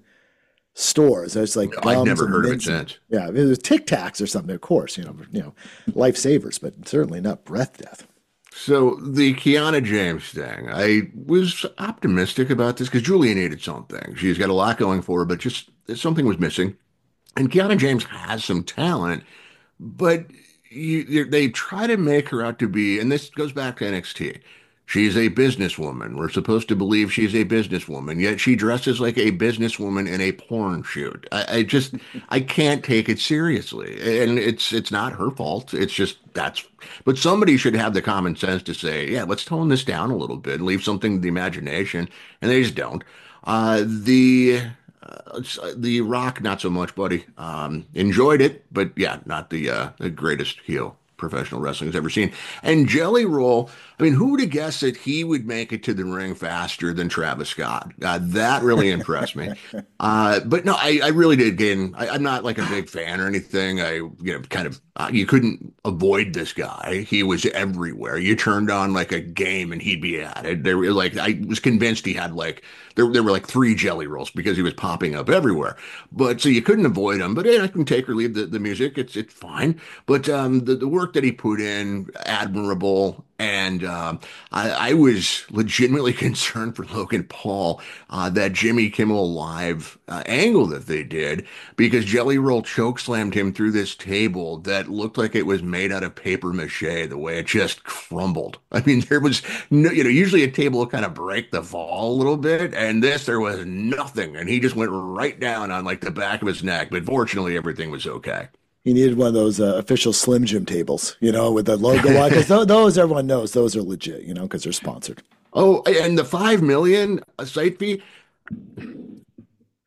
stores. It's like no, I've never heard of it since. Yeah, it was Tic Tacs or something. Of course, you know, you know, lifesavers, but certainly not breath death. So the Kiana James thing, I was optimistic about this because Julia needed something. She's got a lot going for her, but just something was missing. And Kiana James has some talent, but. You, they try to make her out to be, and this goes back to N X T. She's a businesswoman. We're supposed to believe she's a businesswoman, yet she dresses like a businesswoman in a porn shoot. I, I just, I can't take it seriously, and it's it's not her fault. It's just that's. But somebody should have the common sense to say, yeah, let's tone this down a little bit and leave something to the imagination, and they just don't. Uh, the. Uh, the Rock, not so much, buddy. Um, enjoyed it, but yeah, not the uh, the greatest heel professional wrestling has ever seen. And Jelly Roll, I mean, who would have guessed that he would make it to the ring faster than Travis Scott? Uh, that really impressed me. Uh, but no, I, I really did gain. I, I'm not like a big fan or anything. I, you know, kind of, uh, you couldn't avoid this guy. He was everywhere. You turned on like a game and he'd be at it. There were like, I was convinced he had like, there, there were like three Jelly Rolls because he was popping up everywhere. But so you couldn't avoid him. But hey, I can take or leave the, the music. It's, it's fine. But um, the, the work that he put in, admirable. And um, I, I was legitimately concerned for Logan Paul, uh, that Jimmy Kimmel Live uh, angle that they did, because Jelly Roll chokeslammed him through this table that looked like it was made out of paper mache, the way it just crumbled. I mean, there was no, you know, usually a table will kind of break the fall a little bit, and this, there was nothing. And he just went right down on like the back of his neck. But fortunately, everything was okay. He needed one of those uh, official Slim Jim tables, you know, with the logo on. Because th- those, everyone knows, those are legit, you know, because they're sponsored. Oh, and the five million a site fee.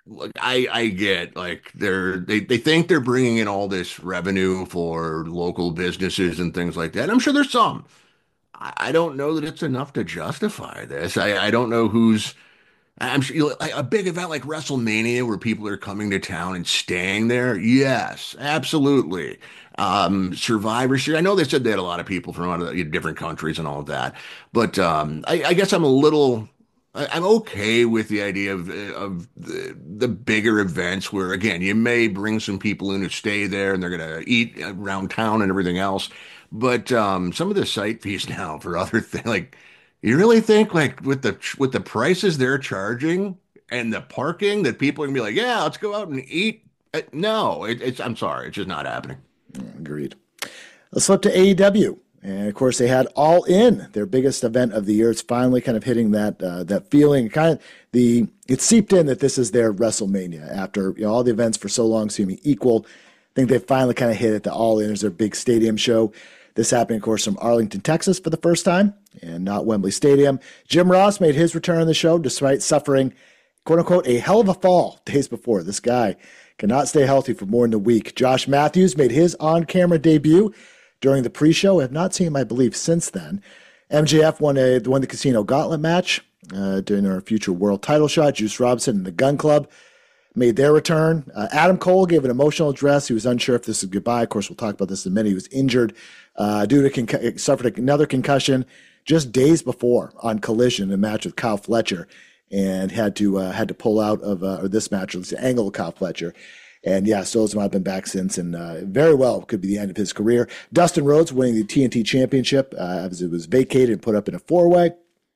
look, I I get like they're they they think they're bringing in all this revenue for local businesses and things like that. I'm sure there's some. I, I don't know that it's enough to justify this. I I don't know who's. I'm sure you know, like a big event like WrestleMania where people are coming to town and staying there. Yes, absolutely. Um, Survivor Series. I know they said they had a lot of people from other, different countries and all of that, but um, I, I guess I'm a little. I, I'm okay with the idea of of the, the bigger events where again you may bring some people in who stay there and they're gonna eat around town and everything else. But um, some of the site fees now for other things like you really think like with the with the prices they're charging and the parking that people are gonna be like, yeah, let's go out and eat? Uh, No, it, it's I'm sorry, it's just not happening. Agreed. Let's flip to A E W. And of course, they had All In, their biggest event of the year. It's finally kind of hitting that uh, that feeling. Kind of the it seeped in that this is their WrestleMania after you know, all the events for so long seeming equal. I think they finally kind of hit it. The All In is their big stadium show. This happening, of course, from Arlington, Texas, for the first time, and not Wembley Stadium. Jim Ross made his return on the show despite suffering, quote unquote, a hell of a fall days before. This guy cannot stay healthy for more than a week. Josh Matthews made his on-camera debut during the pre-show. I have not seen him, I believe, since then. M J F won, a, won the Casino Gauntlet match uh, during our future world title shot. Juice Robinson and the Gun Club made their return. Uh, Adam Cole gave an emotional address. He was unsure if this was goodbye. Of course, we'll talk about this in a minute. He was injured uh, due to con- suffered another concussion just days before on Collision, a match with Kyle Fletcher, and had to uh, had to pull out of uh, or this match, or the angle of Kyle Fletcher. And yeah, Stolz has been back since, and uh, very well could be the end of his career. Dustin Rhodes winning the T N T Championship uh, as it was vacated and put up in a four-way.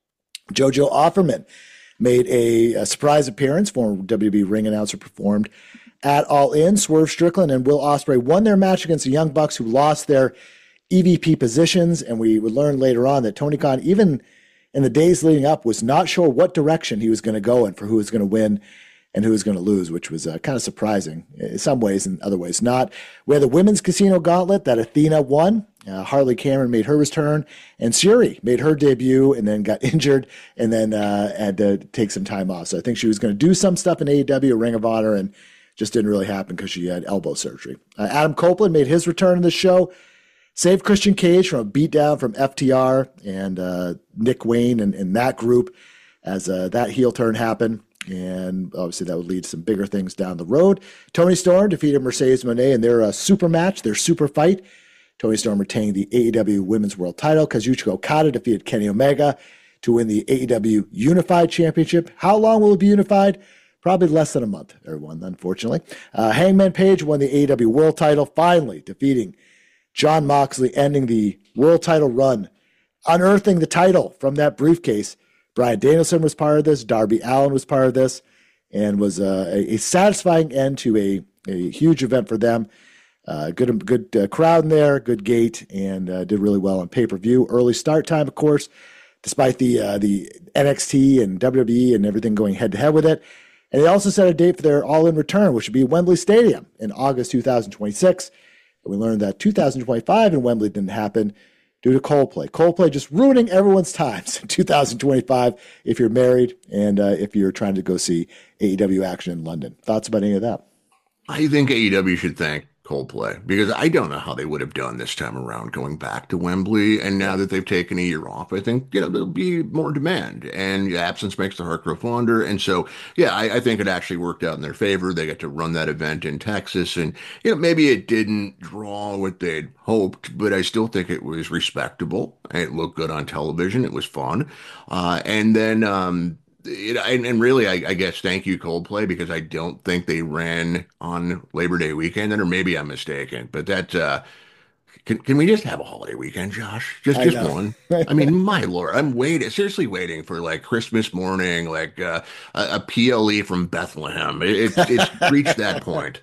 JoJo Offerman made a, a surprise appearance. Former W W E ring announcer performed at All In. Swerve Strickland and Will Ospreay won their match against the Young Bucks, who lost their E V P positions. And we would learn later on that Tony Khan, even in the days leading up, was not sure what direction he was going to go in for who was going to win and who was going to lose, which was uh, kind of surprising in some ways and other ways not. We had the Women's Casino Gauntlet that Athena won. Uh, Harley Cameron made her return, and Suri made her debut and then got injured and then uh, had to take some time off. So I think she was going to do some stuff in A E W, Ring of Honor, and just didn't really happen because she had elbow surgery. Uh, Adam Copeland made his return in the show, saved Christian Cage from a beatdown from F T R and uh, Nick Wayne and, and that group as uh, that heel turn happened. And obviously that would lead to some bigger things down the road. Toni Storm defeated Mercedes Moné in their uh, super match, their super fight. Toni Storm retained the A E W Women's World title. Kazuchika Okada defeated Kenny Omega to win the A E W Unified Championship. How long will it be unified? Probably less than a month, everyone, unfortunately. Uh, Hangman Page won the A E W World title, finally defeating Jon Moxley, ending the world title run, unearthing the title from that briefcase. Bryan Danielson was part of this. Darby Allin was part of this, and was uh, a, a satisfying end to a, a huge event for them. Uh, good good uh, crowd in there, good gate, and uh, did really well on pay-per-view. Early start time, of course, despite the uh, the N X T and W W E and everything going head-to-head with it. And they also set a date for their All-In return, which would be Wembley Stadium in August two thousand twenty-six. And we learned that two thousand twenty-five in Wembley didn't happen due to Coldplay. Coldplay just ruining everyone's times in two thousand twenty-five if you're married and uh, if you're trying to go see A E W action in London. Thoughts about any of that? I think A E W should thank Coldplay because I don't know how they would have done this time around going back to Wembley. And now that they've taken a year off, I think, you know, there'll be more demand and absence makes the heart grow fonder. And so, yeah, I, I think it actually worked out in their favor. They got to run that event in Texas and, you know, maybe it didn't draw what they'd hoped, but I still think it was respectable. It looked good on television. It was fun. Uh, and then, um, It, and, and really, I, I guess, thank you, Coldplay, because I don't think they ran on Labor Day weekend, or maybe I'm mistaken. But that, uh, can can we just have a holiday weekend, Josh? Just I just know. one. I mean, my Lord, I'm waiting, seriously waiting for like Christmas morning, like uh, a, a P L E from Bethlehem. It, it's it's reached that point.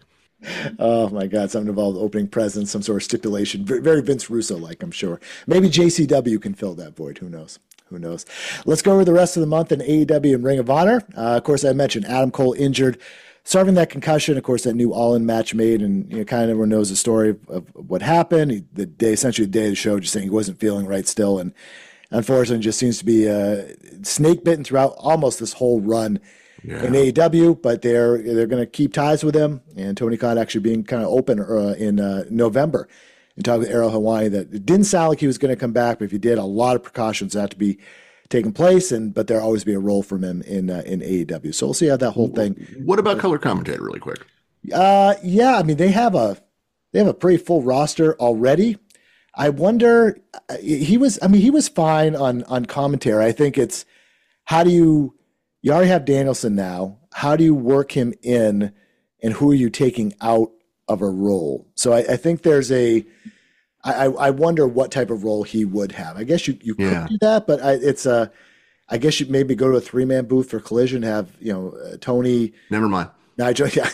Oh my God, something involved opening presents, some sort of stipulation. Very, very Vince Russo-like, I'm sure. Maybe J C W can fill that void. Who knows? Who knows? Let's go over the rest of the month in A E W and Ring of Honor. Uh, of course, I mentioned Adam Cole injured, serving that concussion. Of course, that new All-In match made, and you know, kind of everyone knows the story of, of what happened. He, the day, essentially the day of the show, just saying he wasn't feeling right still, and unfortunately, just seems to be uh, snake bitten throughout almost this whole run in Yeah. A E W, but they're they're going to keep ties with him. And Tony Khan actually being kind of open uh, in uh, November and talking with Ariel Helwani that it didn't sound like he was going to come back, but if he did, a lot of precautions have to be taking place, and but there'll always be a role for him in uh, in A E W. So we'll see how that whole thing. What about color commentator, really quick? Uh, yeah, I mean they have a they have a pretty full roster already. I wonder. He was. I mean, he was fine on on commentary. I think it's how do you you already have Danielson now. How do you work him in, and who are you taking out of a role? So I, I think there's a. I, I wonder what type of role he would have. I guess you you could Yeah. do that, but I, it's a. I guess you maybe go to a three man booth for Collision. Have you know uh, Tony. Never mind. Nigel, yeah,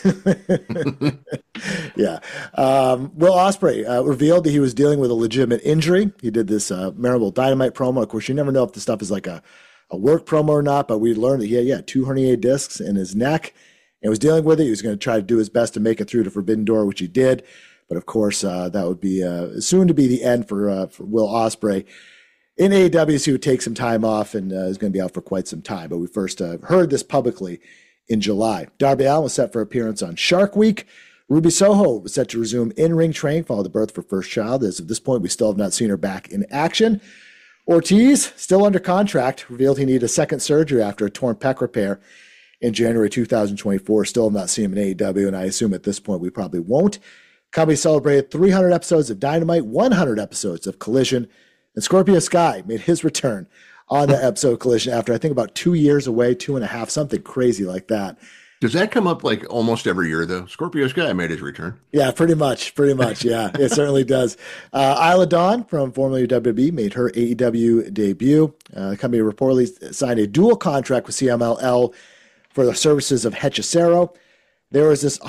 yeah. Um, Will Ospreay uh, revealed that he was dealing with a legitimate injury. He did this uh, memorable Dynamite promo. Of course, you never know if the stuff is like a, a work promo or not, but we learned that he had yeah two herniated discs in his neck and was dealing with it. He was going to try to do his best to make it through to Forbidden Door, which he did. But of course, uh, that would be uh, soon to be the end for uh, for Will Ospreay. In A E W, he would take some time off and uh, is going to be out for quite some time. But we first uh, heard this publicly in July. Darby Allin was set for appearance on Shark Week. Ruby Soho was set to resume in-ring training following the birth of her first child. As of this point, we still have not seen her back in action. Ortiz, still under contract, revealed he needed a second surgery after a torn pec repair in January two thousand twenty-four. Still have not seen him in A E W, and I assume at this point we probably won't. Company celebrated three hundred episodes of Dynamite, one hundred episodes of Collision, and Scorpio Sky made his return on the episode of Collision after I think about two years away, two and a half, something crazy like that. Does that come up like almost every year, though? Scorpio Sky made his return. Yeah, pretty much, pretty much. Yeah, it certainly does. Uh, Isla Dawn from formerly W W E made her A E W debut. Uh, the company reportedly signed a dual contract with C M L L for the services of Hechicero. There was this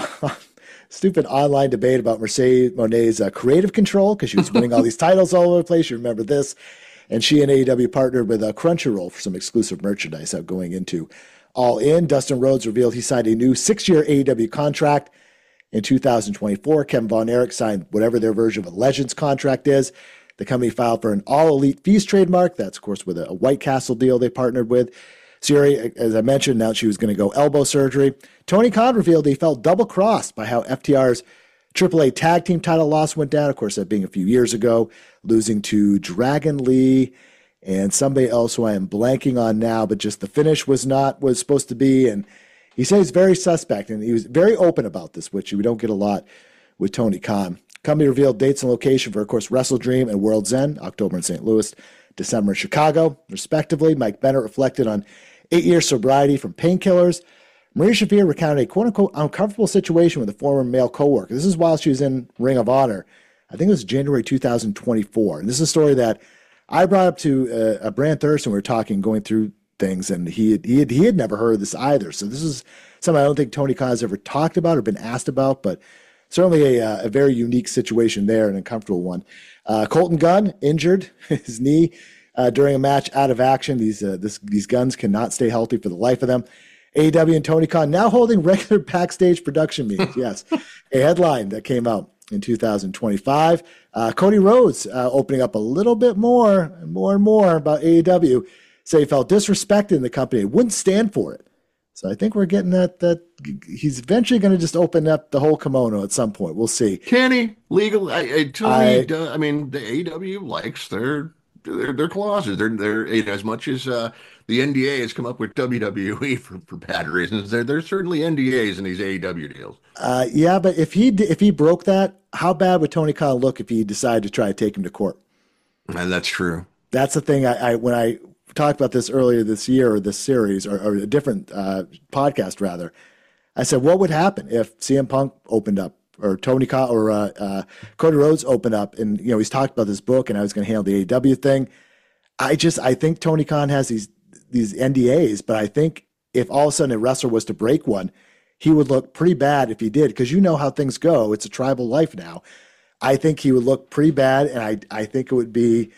stupid online debate about Mercedes Monet's uh, creative control because she was winning all these titles all over the place. You remember this? And she and A E W partnered with uh, Crunchyroll for some exclusive merchandise out going into All In. Dustin Rhodes revealed he signed a new six-year A E W contract in two thousand twenty-four. Kevin Von Erich signed whatever their version of a Legends contract is. The company filed for an All Elite Feast trademark. That's, of course, with a, a White Castle deal they partnered with. Syuri, as I mentioned, announced she was going to go elbow surgery. Tony Khan revealed he felt double-crossed by how F T R's Triple A Tag Team title loss went down. Of course, that being a few years ago, losing to Dragon Lee and somebody else who I am blanking on now, but just the finish was not what it was supposed to be. And he said he's very suspect, and he was very open about this, which we don't get a lot with Tony Khan. Company revealed dates and location for, of course, Wrestle Dream and World's End, October in Saint Louis, December in Chicago, respectively. Mike Bennett reflected on eight-year sobriety from painkillers. Maria Shafir recounted a quote-unquote uncomfortable situation with a former male coworker. This is while she was in Ring of Honor. I think it was January two thousand twenty-four. And this is a story that I brought up to uh, Brand Thurston. We were talking, going through things, and he had, he had, he had never heard of this either. So this is something I don't think Tony Khan has ever talked about or been asked about, but certainly a, a very unique situation there, an uncomfortable one. Uh, Colton Gunn injured his knee uh, during a match, out of action. These uh, this, these guns cannot stay healthy for the life of them. A E W and Tony Khan now holding regular backstage production meetings. Yes, a headline that came out in two thousand twenty-five. Uh, Cody Rhodes uh, opening up a little bit more, more and more about A E W. Say he felt disrespected in the company, wouldn't stand for it. So I think we're getting that. That he's eventually going to just open up the whole kimono at some point. We'll see. Can he legal? I, I, I- Tony, I, I mean, the A E W likes their their, their clauses. They're they're you know, as much as uh, the N D A has come up with W W E for, for bad reasons. There there's certainly N D As in these A E W deals. Uh, yeah, but if he if he broke that, how bad would Tony Khan look if he decided to try to take him to court? And that's true. That's the thing. I, I when I talked about this earlier this year or this series or, or a different uh, podcast rather, I said, what would happen if C M Punk opened up or Tony Khan or uh, uh, Cody Rhodes opened up and you know he's talked about this book and I was going to handle the A E W thing. I just I think Tony Khan has these these N D As, but I think if all of a sudden a wrestler was to break one, he would look pretty bad if he did because you know how things go. It's a tribal life now. I think he would look pretty bad, and I I think it would be.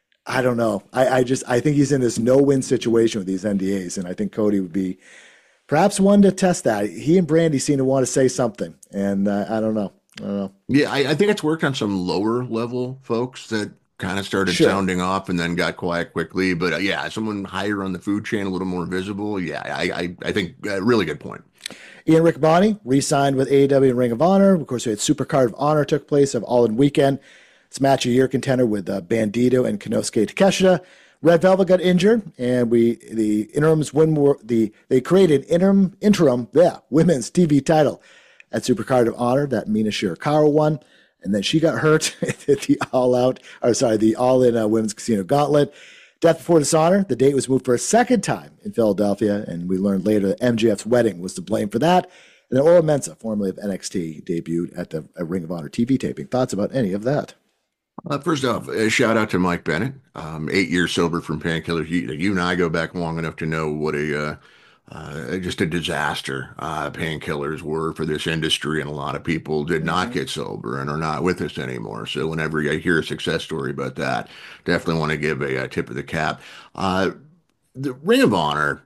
I don't know. I, I just I think he's in this no-win situation with these N D As, and I think Cody would be perhaps one to test that. He and Brandy seem to want to say something, and uh, I don't know. I don't know. Yeah, I, I think it's worked on some lower level folks that kind of started Sure. sounding off and then got quiet quickly. But uh, yeah, someone higher on the food chain, a little more visible. Yeah, I I, I think uh, really good point. Ian Riccaboni re-signed with A E W and Ring of Honor. Of course, we had Supercard of Honor took place of All In Weekend. It's match of year contender with uh, Bandito and Konosuke Takeshita. Red Velvet got injured, and we the interims win more. The they created interim interim yeah women's T V title at Supercard of Honor that Mina Shirakawa won, and then she got hurt at the All Out or sorry the All In uh, Women's Casino Gauntlet. Death Before Dishonor, the date was moved for a second time in Philadelphia, and we learned later that M J F's wedding was to blame for that. And then Oro Mensah, formerly of N X T, debuted at the at Ring of Honor T V taping. Thoughts about any of that? Uh, first off, a shout out to Mike Bennett, um, eight years sober from painkillers. You, you and I go back long enough to know what a uh, uh, just a disaster uh, painkillers were for this industry, and a lot of people did not Mm-hmm. get sober and are not with us anymore. So whenever I hear a success story about that, definitely want to give a, a tip of the cap. Uh, the Ring of Honor,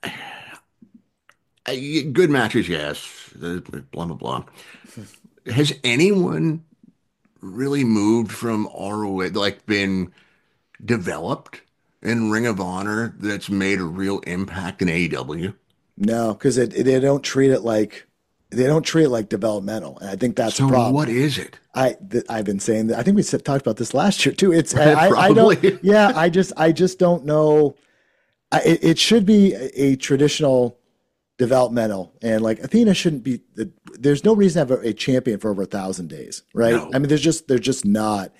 uh, good matches, yes, uh, blah blah blah. Has anyone really moved from R O H, like been developed in Ring of Honor that's made a real impact in A E W? No, because it, it- they don't treat it like they don't treat it like developmental, and I think that's a So problem. what is it? I th- I've been saying that. I think we said, talked about this last year too. It's I, I, I don't. Probably. Yeah, I just I just don't know. I, it, it should be a, a traditional developmental, and like Athena shouldn't be. The, there's no reason to have a, a champion for over a thousand days, right? No. I mean, there's just there's just not.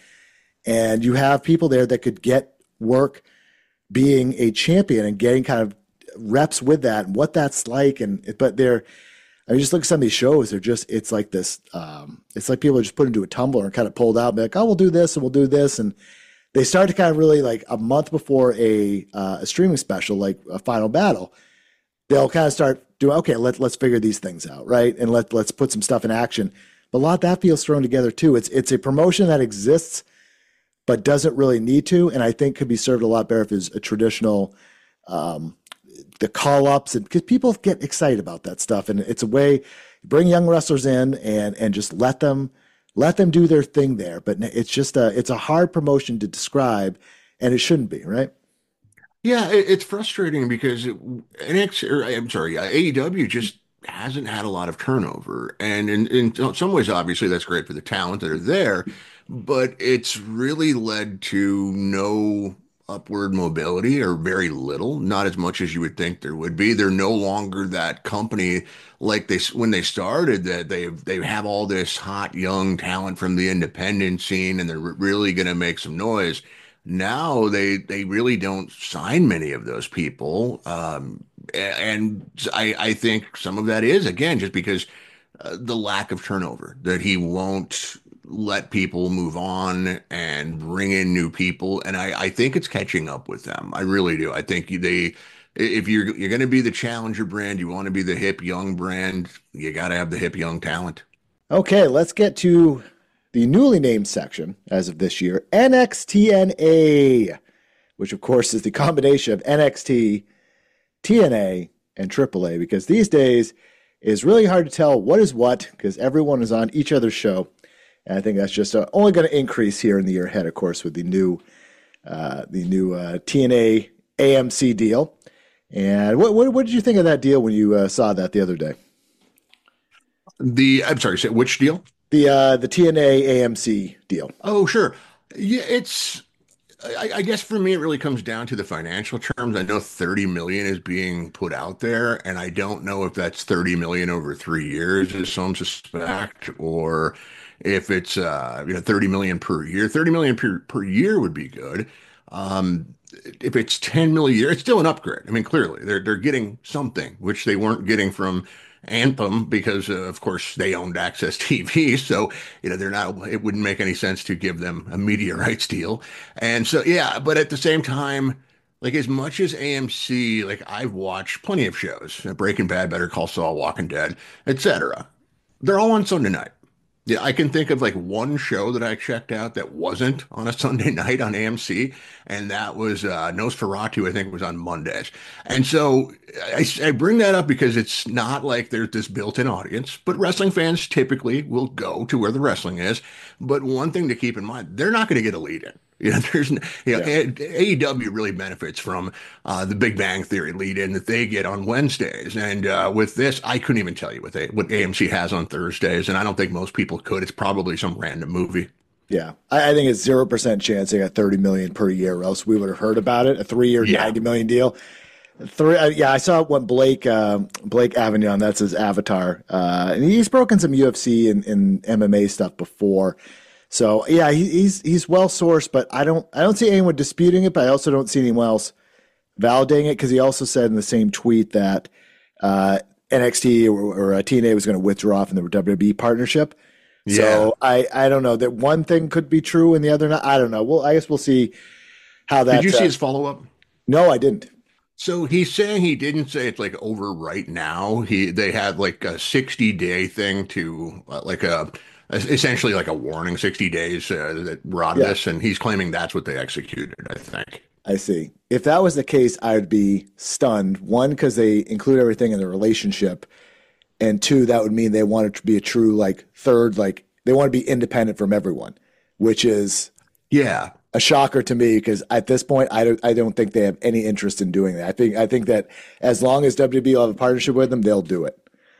And you have people there that could get work being a champion and getting kind of reps with that and what that's like. And but they're I mean, just look at some of these shows. They're just, it's like this, um, it's like people are just put into a tumbler and kind of pulled out and be like, oh, we'll do this and we'll do this. And they start to kind of really like a month before a, uh, a streaming special, like a Final Battle, they'll kind of start doing, okay, let, let's figure these things out. Right. And let, let's put some stuff in action. But a lot of that feels thrown together too. It's, it's a promotion that exists, but doesn't really need to. And I think could be served a lot better if it's a traditional, um, the call ups, and because people get excited about that stuff, and it's a way bring young wrestlers in and and just let them let them do their thing there. But it's just a it's a hard promotion to describe, and it shouldn't be, right? Yeah, it, it's frustrating because it, N X, or I'm sorry, uh, A E W just hasn't had a lot of turnover. And in, in some ways, obviously, that's great for the talent that are there, but it's really led to no upward mobility or very little, not as much as you would think there would be. They're no longer that company like they when they started that they they have all this hot young talent from the independent scene and they're really going to make some noise. Now they they really don't sign many of those people, um, and I I think some of that is again just because uh, the lack of turnover that he won't let people move on and bring in new people, and I I think it's catching up with them. I really do. I think they. If you're you're going to be the challenger brand, you want to be the hip young brand, you got to have the hip young talent. Okay, let's get to the newly named section as of this year, N X T N A, which of course is the combination of N X T, T N A, and triple A, because these days it's really hard to tell what is what because everyone is on each other's show. And I think that's just uh, only going to increase here in the year ahead, of course, with the new uh, the new uh, T N A A M C deal. And what, what what did you think of that deal when you uh, saw that the other day? The I'm sorry, say which deal? The uh, the T N A A M C deal. Oh, sure. Yeah, it's I, I guess for me, it really comes down to the financial terms. I know thirty million is being put out there, and I don't know if that's thirty million over three years, as some suspect, or if it's uh, you know thirty million per year. thirty million per, per year would be good. Um, if it's ten million a year, it's still an upgrade. I mean, clearly they're they're getting something which they weren't getting from Anthem because, uh, of course, they owned Access T V. So, you know, they're not, it wouldn't make any sense to give them a media rights deal. And so, yeah, but at the same time, like as much as A M C, like I've watched plenty of shows, uh, Breaking Bad, Better Call Saul, Walking Dead, et cetera. They're all on Sunday night. Yeah, I can think of like one show that I checked out that wasn't on a Sunday night on A M C, and that was uh, Nosferatu, I think was on Mondays. And so I, I bring that up because it's not like there's this built-in audience, but wrestling fans typically will go to where the wrestling is. But one thing to keep in mind, they're not going to get a lead in. You know, there's, n- you know, Yeah. A- AEW really benefits from uh, the Big Bang Theory lead-in that they get on Wednesdays, and uh, with this, I couldn't even tell you what they, what A M C has on Thursdays, and I don't think most people could. It's probably some random movie. Yeah. I, I think it's zero percent chance they got thirty million per year, or else we would have heard about it. A three year, Yeah. ninety million deal. Three, uh, yeah, I saw when Blake uh, Blake Avignon, that's his avatar, uh, and he's broken some U F C and, and M M A stuff before. So yeah, he, he's he's well sourced, but I don't I don't see anyone disputing it, but I also don't see anyone else validating it because he also said in the same tweet that uh, N X T or, or uh, T N A was going to withdraw from the W W E partnership. Yeah. So I I don't know that one thing could be true and the other not. I don't know. Well, I guess we'll see how that. Did you see uh, his follow-up? No, I didn't. So he's saying he didn't say it's like over right now. He they had like a sixty day thing to uh, like a essentially like a warning, sixty days uh, that we're out of Yeah. this, and he's claiming that's what they executed, I think. I see. If that was the case, I would be stunned. One, because they include everything in the relationship, and two, that would mean they want it to be a true like third, like they want to be independent from everyone, which is Yeah. a shocker to me because at this point, I don't, I don't think they have any interest in doing that. I think, I think that as long as W W E will have a partnership with them, they'll do it.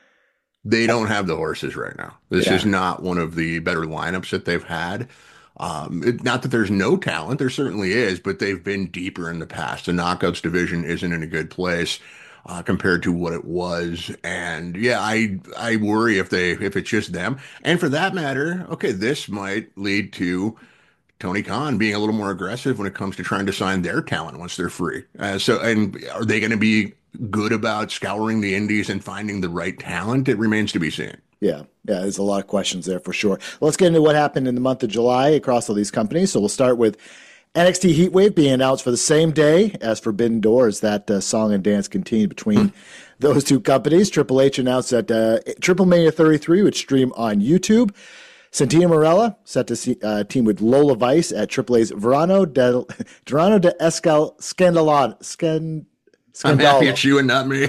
They don't have the horses right now. This Yeah. is not one of the better lineups that they've had. Um, it, not that there's no talent, there certainly is, but they've been deeper in the past. The knockouts division isn't in a good place uh, compared to what it was. And yeah, I I worry if they if it's just them. And for that matter, okay, this might lead to Tony Khan being a little more aggressive when it comes to trying to sign their talent once they're free. Uh, so, and are they going to be good about scouring the indies and finding the right talent? It remains to be seen. Yeah, yeah, there's a lot of questions there for sure. Let's get into what happened in the month of July across all these companies. So we'll start with N X T Heatwave being announced for the same day as Forbidden Door as that uh, song and dance continued between those two companies. Triple H announced that uh, Triple Mania thirty-three would stream on YouTube. Santina Morella set to see, uh, team with Lola Vice at Triple A's Verano de, Verano de Escal Scandalon. Scan, I'm happy Scandalo. it's you and not me.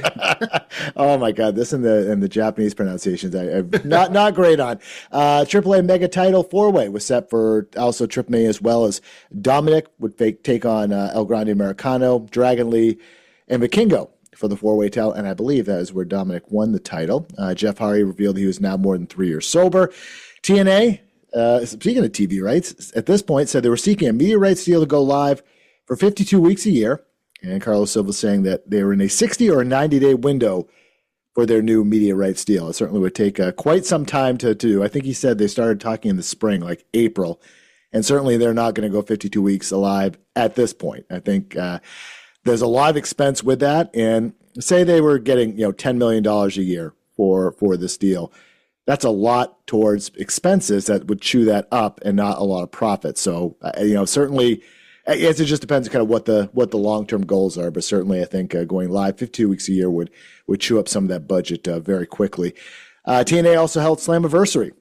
Oh my God, this and the and the Japanese pronunciations I, I'm not not great on. Uh, Triple A Mega Title Four Way was set for also Triple A as well as Dominic would fake, take on uh, El Grande Americano, Dragon Lee, and Vikingo for the four way title, and I believe that is where Dominic won the title. Uh, Jeff Hardy revealed he was now more than three years sober. T N A, uh, speaking of T V rights, at this point said they were seeking a media rights deal to go live for fifty-two weeks a year. And Carlos Silva saying that they were in a sixty or a ninety day window for their new media rights deal. It certainly would take uh, quite some time to, to do. I think he said they started talking in the spring, like April. And certainly they're not going to go fifty-two weeks alive at this point. I think uh, there's a lot of expense with that. And say they were getting, you know, ten million dollars a year for, for this deal. That's a lot towards expenses that would chew that up and not a lot of profit. So, uh, you know, certainly, I guess it just depends kind of what the what the long term goals are. But certainly, I think uh, going live fifty-two weeks a year would would chew up some of that budget uh, very quickly. Uh, T N A also held Slammiversary,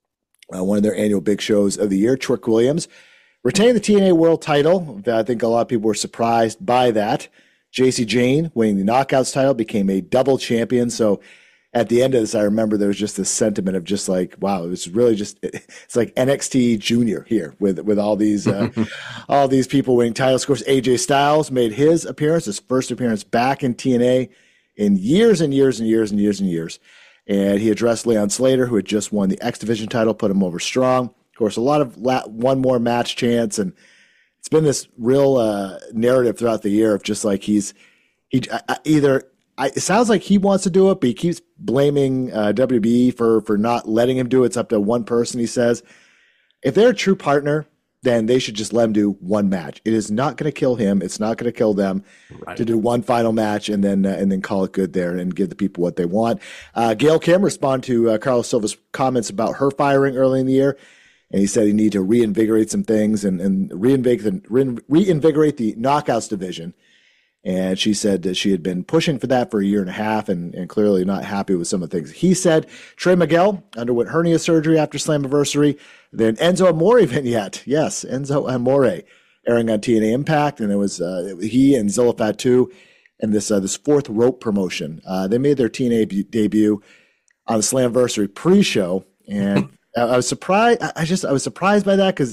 uh, one of their annual big shows of the year. Trick Williams retained the T N A World Title. I think a lot of people were surprised by that. J C Jane winning the Knockouts title became a double champion. So at the end of this, I remember there was just this sentiment of just like, wow, it was really just, it's like N X T Junior here with with all these uh, all these people winning titles. Of course, A J Styles made his appearance, his first appearance back in T N A in years and years and years and years and years. And he addressed Leon Slater, who had just won the X Division title, put him over strong. Of course, a lot of la- one more match chance. And it's been this real uh, narrative throughout the year of just like he's he uh, either I, it sounds like he wants to do it, but he keeps blaming uh, W W E for for not letting him do it. It's up to one person, he says. If they're a true partner, then they should just let him do one match. It is not going to kill him. It's not going to kill them Right. to do one final match and then uh, and then call it good there and give the people what they want. Uh, Gail Kim responded to uh, Carlos Silva's comments about her firing early in the year. And he said he needed to reinvigorate some things and, and reinvigorate, the, reinvigorate the Knockouts division. And she said that she had been pushing for that for a year and a half and, and clearly not happy with some of the things he said. Trey Miguel underwent hernia surgery after Slammiversary. Then Enzo Amore vignette. Yes, Enzo Amore airing on T N A Impact. And it was uh, he and Zilla Fatu and this uh, this fourth rope promotion. Uh, they made their T N A bu- debut on the Slammiversary pre-show. And I, I was surprised. I I just I was surprised by that because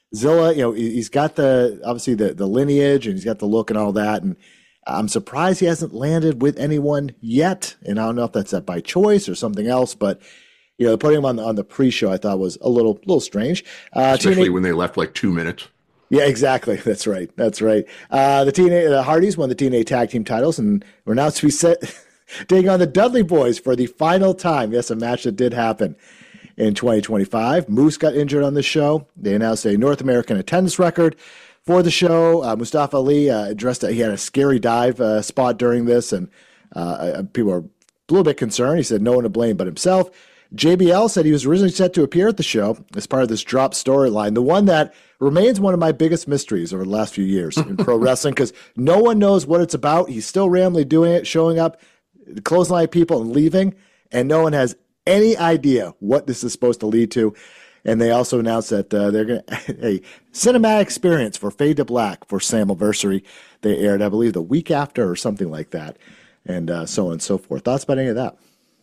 Zilla, you know, he- he's got the obviously the the lineage and he's got the look and all that, and I'm surprised he hasn't landed with anyone yet. And I don't know if that's that by choice or something else, but you know, putting him on the on the pre-show I thought was a little little strange. Uh, Especially T N A when they left like two minutes. Yeah, exactly. That's right. That's right. Uh, the T N A, the Hardys won the T N A tag team titles and were announced to be set taking on the Dudley Boys for the final time. Yes, a match that did happen in twenty twenty-five. Moose got injured on this show. They announced a North American attendance record for the show. Uh, Mustafa Ali uh, addressed that he had a scary dive uh, spot during this, and uh, people are a little bit concerned. He said no one to blame but himself. J B L said he was originally set to appear at the show as part of this drop storyline, the one that remains one of my biggest mysteries over the last few years in pro wrestling, because no one knows what it's about. He's still randomly doing it, showing up, clothesline people and leaving, and no one has any idea what this is supposed to lead to. And they also announced that uh, they're going to a cinematic experience for Fade to Black for Slammiversary. They aired, I believe, the week after or something like that, and uh, so on and so forth. Thoughts about any of that?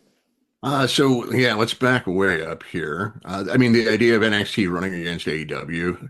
Uh, so yeah, let's back way up here. Uh, I mean, the idea of N X T running against A E W,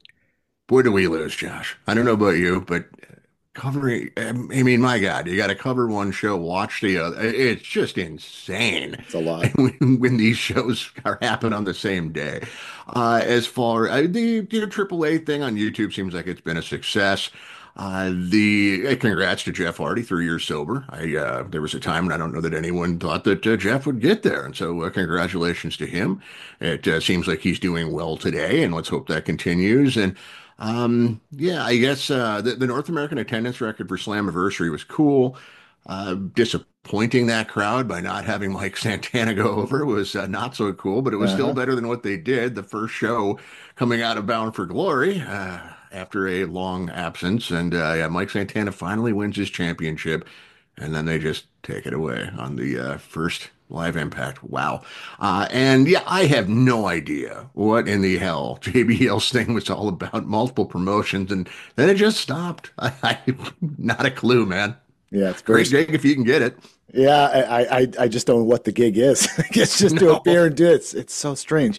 boy, do we lose, Josh. I don't know about you, but covering, I mean, my God, you got to cover one show, watch the other. It's just insane. It's a lot. when, when these shows are happen on the same day. Uh, as far uh, the you know, triple A thing on YouTube seems like it's been a success. Uh, the uh, congrats to Jeff Hardy, three years sober. I uh, there was a time, and I don't know that anyone thought that uh, Jeff would get there, and so uh, congratulations to him. It uh, seems like he's doing well today, and let's hope that continues. And um, yeah, I guess uh, the, the North American attendance record for Slammiversary was cool. Uh, disappointing that crowd by not having Mike Santana go over was uh, not so cool, but it was uh-huh. still better than what they did the first show coming out of Bound for Glory. Uh, after a long absence. And uh, yeah, Mike Santana finally wins his championship, and then they just take it away on the uh, first Live Impact. Wow. Uh, and yeah, I have no idea what in the hell J B L's thing was all about, multiple promotions, and then it just stopped. I, I not a clue, man. Yeah, it's very great, Jake, if you can get it. Yeah, I, I, I just don't know what the gig is. It's just no. to appear and do it. It's, it's so strange.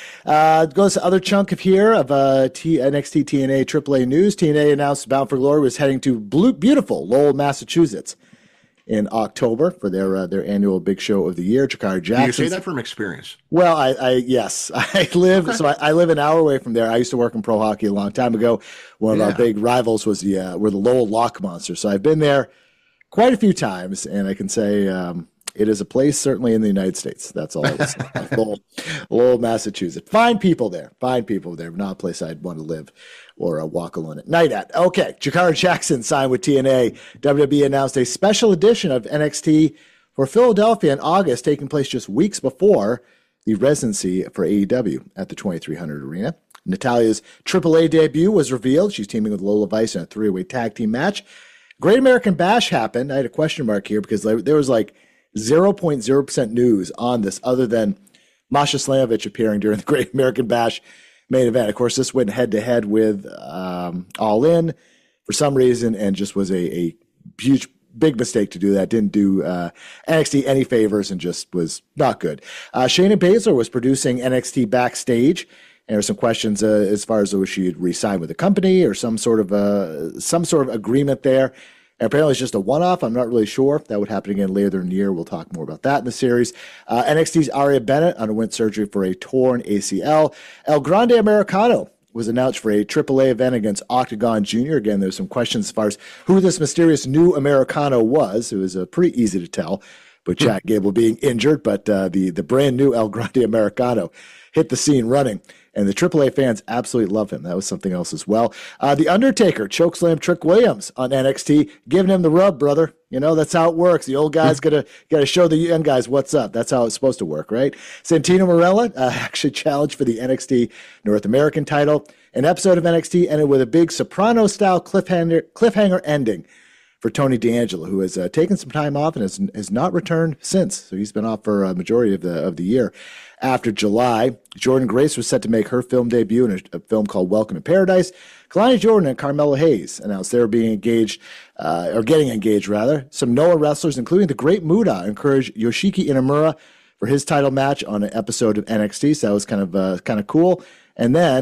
Uh, goes to other chunk of here of uh, T- N X T T N A triple A news. T N A announced Bound for Glory was heading to blue, beautiful Lowell, Massachusetts in October for their uh, their annual big show of the year. Jakara Jackson. Do you say that from experience? Well, I, I yes, I live okay. so I, I live an hour away from there. I used to work in pro hockey a long time ago. One of yeah. our big rivals was the uh, were the Lowell Lock Monsters. So I've been there quite a few times, and I can say. Um, It is a place certainly in the United States. That's all I would say. Lowell, Lowell, Massachusetts. Fine people there. Fine people there. Not a place I'd want to live or uh, walk alone at night at. Okay, Jakara Jackson signed with T N A. W W E announced a special edition of N X T for Philadelphia in August, taking place just weeks before the residency for A E W at the twenty-three hundred Arena. Natalia's triple A debut was revealed. She's teaming with Lola Vice in a three-way tag team match. Great American Bash happened. I had a question mark here because there was like zero point zero percent news on this other than Masha Slamovich appearing during the Great American Bash main event. Of course, this went head-to-head with um, All In for some reason and just was a, a huge, big mistake to do that. Didn't do uh, N X T any favors and just was not good. Uh, Shayna Baszler was producing N X T backstage, and there were some questions uh, as far as though she had re-signed with the company or some sort of uh, some sort of agreement there. And apparently it's just a one-off. I'm not really sure if that would happen again later in the year. We'll talk more about that in the series. Uh, N X T's Aria Bennett underwent surgery for a torn A C L. El Grande Americano was announced for a triple A event against Octagon Junior Again, there's some questions as far as who this mysterious new Americano was. It was uh, pretty easy to tell with Jack Gable being injured, but uh, the, the brand new El Grande Americano hit the scene running. And the triple A fans absolutely love him. That was something else as well. Uh, the Undertaker chokeslammed Trick Williams on N X T, giving him the rub, brother. You know, that's how it works. The old guy's gotta gotta show the young guys what's up. That's how it's supposed to work, right? Santino Marella uh, actually challenged for the N X T North American title. An episode of N X T ended with a big Soprano-style cliffhanger, cliffhanger ending for Tony D'Angelo, who has uh, taken some time off and has, has not returned since. So he's been off for a majority of the of the year. After July, Jordan Grace was set to make her film debut in a, a film called Welcome to Paradise. Kalani Jordan and Carmelo Hayes announced they were being engaged, uh, or getting engaged rather. Some Noah wrestlers, including the Great Muta, encouraged Yoshiki Inamura for his title match on an episode of N X T. So that was kind of uh, kind of cool. And then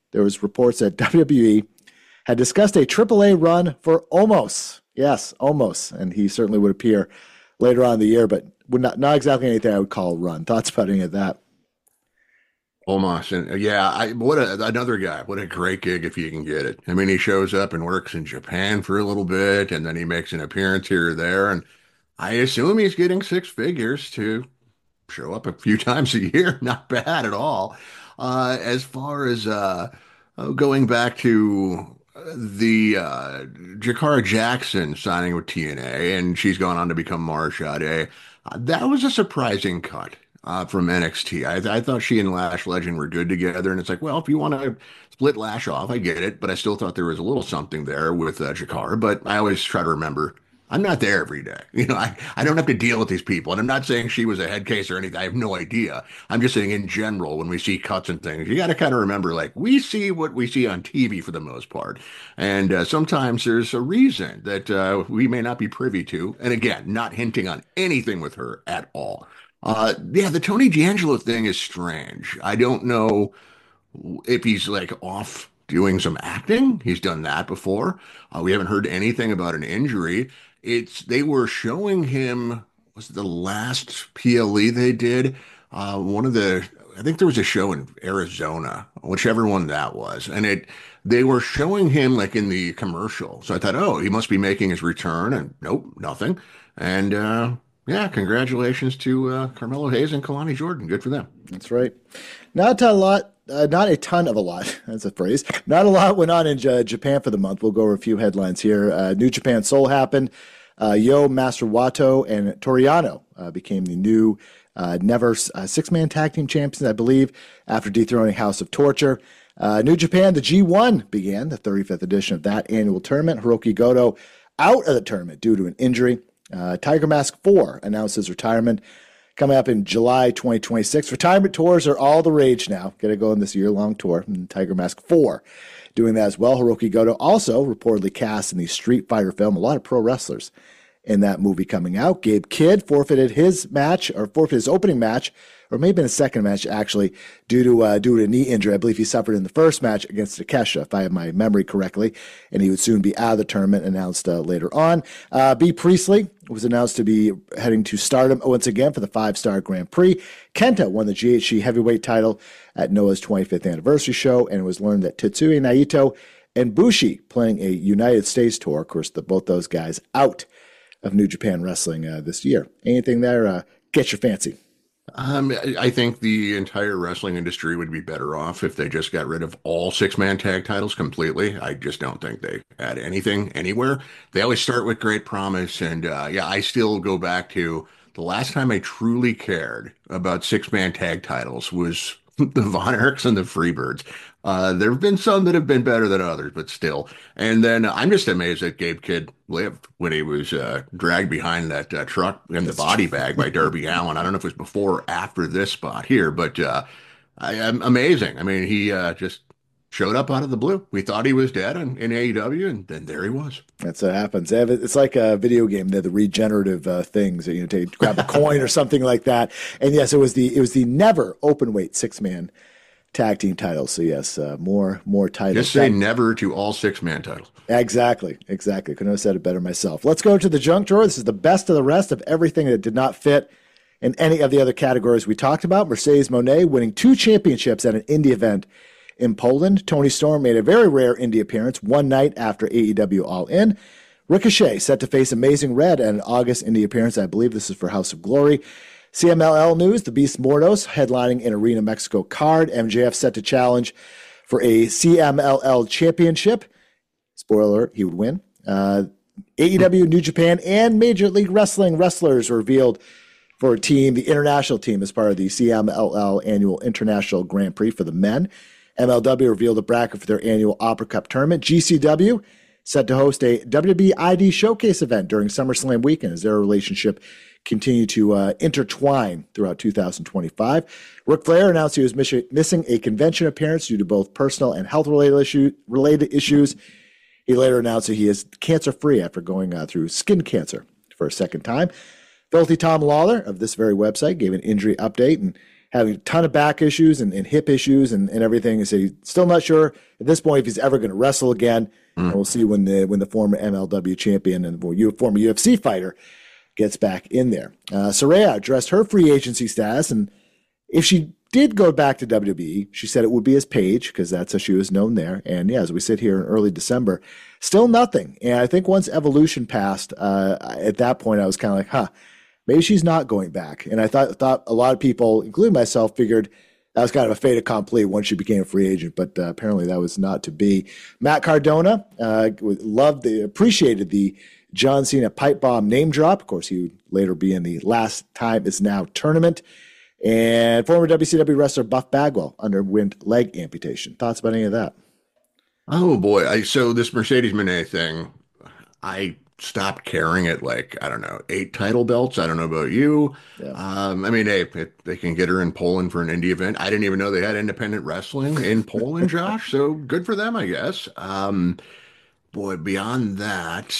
there was reports that W W E had discussed a triple A run for Omos. Yes, Omos. And he certainly would appear later on in the year, but would not, not exactly anything I would call a run. Thoughts about any of that? Omos, and yeah, I what a, another guy. What a great gig if you can get it. I mean, he shows up and works in Japan for a little bit, and then he makes an appearance here or there, and I assume he's getting six figures to show up a few times a year. Not bad at all. Uh, as far as uh, uh, going back to the uh, Jakara Jackson signing with T N A, and she's gone on to become Mara Sade, uh, that was a surprising cut uh, from N X T. I, I thought she and Lash Legend were good together, and it's like, well, if you want to split Lash off, I get it, but I still thought there was a little something there with uh, Jakara. But I always try to remember, I'm not there every day. You know, I, I don't have to deal with these people. And I'm not saying she was a head case or anything. I have no idea. I'm just saying in general, when we see cuts and things, you got to kind of remember, like, we see what we see on T V for the most part. And uh, sometimes there's a reason that uh, we may not be privy to. And again, not hinting on anything with her at all. Uh, yeah, the Tony D'Angelo thing is strange. I don't know if he's like off doing some acting. He's done that before. Uh, we haven't heard anything about an injury. It's they were showing him, was it the last P L E they did? Uh, one of the, I think there was a show in Arizona, whichever one that was, and it they were showing him like in the commercial. So I thought, oh, he must be making his return, and nope, nothing. And uh, yeah, congratulations to uh, Carmelo Hayes and Kalani Jordan. Good for them. That's right. Not a lot. Uh, not a ton of a lot. That's a phrase. Not a lot went on in J- Japan for the month. We'll go over a few headlines here. Uh, New Japan Soul happened. Uh, Yo, Master Wato, and Toriano uh, became the new uh, Never uh, six-man tag team champions, I believe, after dethroning House of Torture. Uh, New Japan, the G one began, the thirty-fifth edition of that annual tournament. Hiroki Goto out of the tournament due to an injury. Uh, Tiger Mask four announced his retirement. Coming up in July twenty twenty-six. Retirement tours are all the rage now. Got to go on this year-long tour. And Tiger Mask four doing that as well. Hiroki Goto also reportedly cast in the Street Fighter film. A lot of pro wrestlers in that movie coming out. Gabe Kidd forfeited his match, or forfeited his opening match, or maybe in his second match, actually, due to uh, due to a knee injury. I believe he suffered in the first match against Takesha, if I have my memory correctly, and he would soon be out of the tournament, announced uh, later on. Uh, B. Priestley was announced to be heading to Stardom once again for the five-star Grand Prix. Kenta won the G H C heavyweight title at Noah's twenty-fifth anniversary show, and it was learned that Tetsuya Naito and Bushi playing a United States tour. Of course, the, both those guys out of New Japan Wrestling uh, this year. Anything there uh, get your fancy? Um, I think the entire wrestling industry would be better off if they just got rid of all six-man tag titles completely. I just don't think they add anything anywhere. They always start with great promise, and uh, yeah, I still go back to the last time I truly cared about six-man tag titles was the Von Erichs and the Freebirds. Uh, there have been some that have been better than others, but still. And then uh, I'm just amazed that Gabe Kidd lived when he was uh, dragged behind that uh, truck in the body bag by Darby Allin. I don't know if it was before or after this spot here, but uh, I, am amazing. I mean, he uh, just showed up out of the blue. We thought he was dead in, in A E W, and then there he was. That's what happens. It's like a video game. They're the regenerative uh, things. You know, take grab a coin or something like that. And yes, it was the it was the never open weight six man tag team titles. So yes, uh, more more titles. Just say that, never to all six man titles. Exactly, exactly. Couldn't have said it better myself. Let's go to the junk drawer. This is the best of the rest of everything that did not fit in any of the other categories we talked about. Mercedes Moné winning two championships at an indie event in Poland. Tony Storm made a very rare indie appearance one night after A E W All In. Ricochet set to face Amazing Red at an August indie appearance. I believe this is for House of Glory. C M L L news, the Beast Mordos headlining an Arena Mexico card. M J F set to challenge for a C M L L championship. Spoiler alert, he would win. Uh, A E W, New Japan, and Major League Wrestling wrestlers were revealed for a team, the international team, as part of the C M L L annual International Grand Prix for the men. M L W revealed a bracket for their annual Opera Cup tournament. G C W set to host a W W E I D showcase event during SummerSlam weekend as their relationship continue to uh, intertwine throughout two thousand twenty-five. Ric Flair announced he was miss- missing a convention appearance due to both personal and health-related issue- related issues. He later announced that he is cancer-free after going uh, through skin cancer for a second time. Filthy Tom Lawler of this very website gave an injury update and having a ton of back issues and, and hip issues and, and everything. And so he's still not sure at this point if he's ever going to wrestle again. Mm. And we'll see when the when the former M L W champion and former U F C fighter gets back in there. Uh, Saraya addressed her free agency status, and if she did go back to W W E, she said it would be as Paige, because that's how she was known there. And yeah, as we sit here in early December, still nothing. And I think once Evolution passed, uh, at that point, I was kind of like, huh, maybe she's not going back. And I thought thought a lot of people, including myself, figured that was kind of a fait accompli once she became a free agent, but uh, apparently that was not to be. Matt Cardona uh, loved, the, appreciated the John Cena pipe bomb name drop. Of course, he would later be in the Last Time Is Now tournament. And former W C W wrestler Buff Bagwell underwent leg amputation. Thoughts about any of that? Oh boy! I so this Mercedes Moné thing, I stopped caring at like I don't know eight title belts. I don't know about you. Yeah. Um, I mean, hey, it, they can get her in Poland for an indie event. I didn't even know they had independent wrestling in Poland, Josh. So good for them, I guess. Um, boy, beyond that,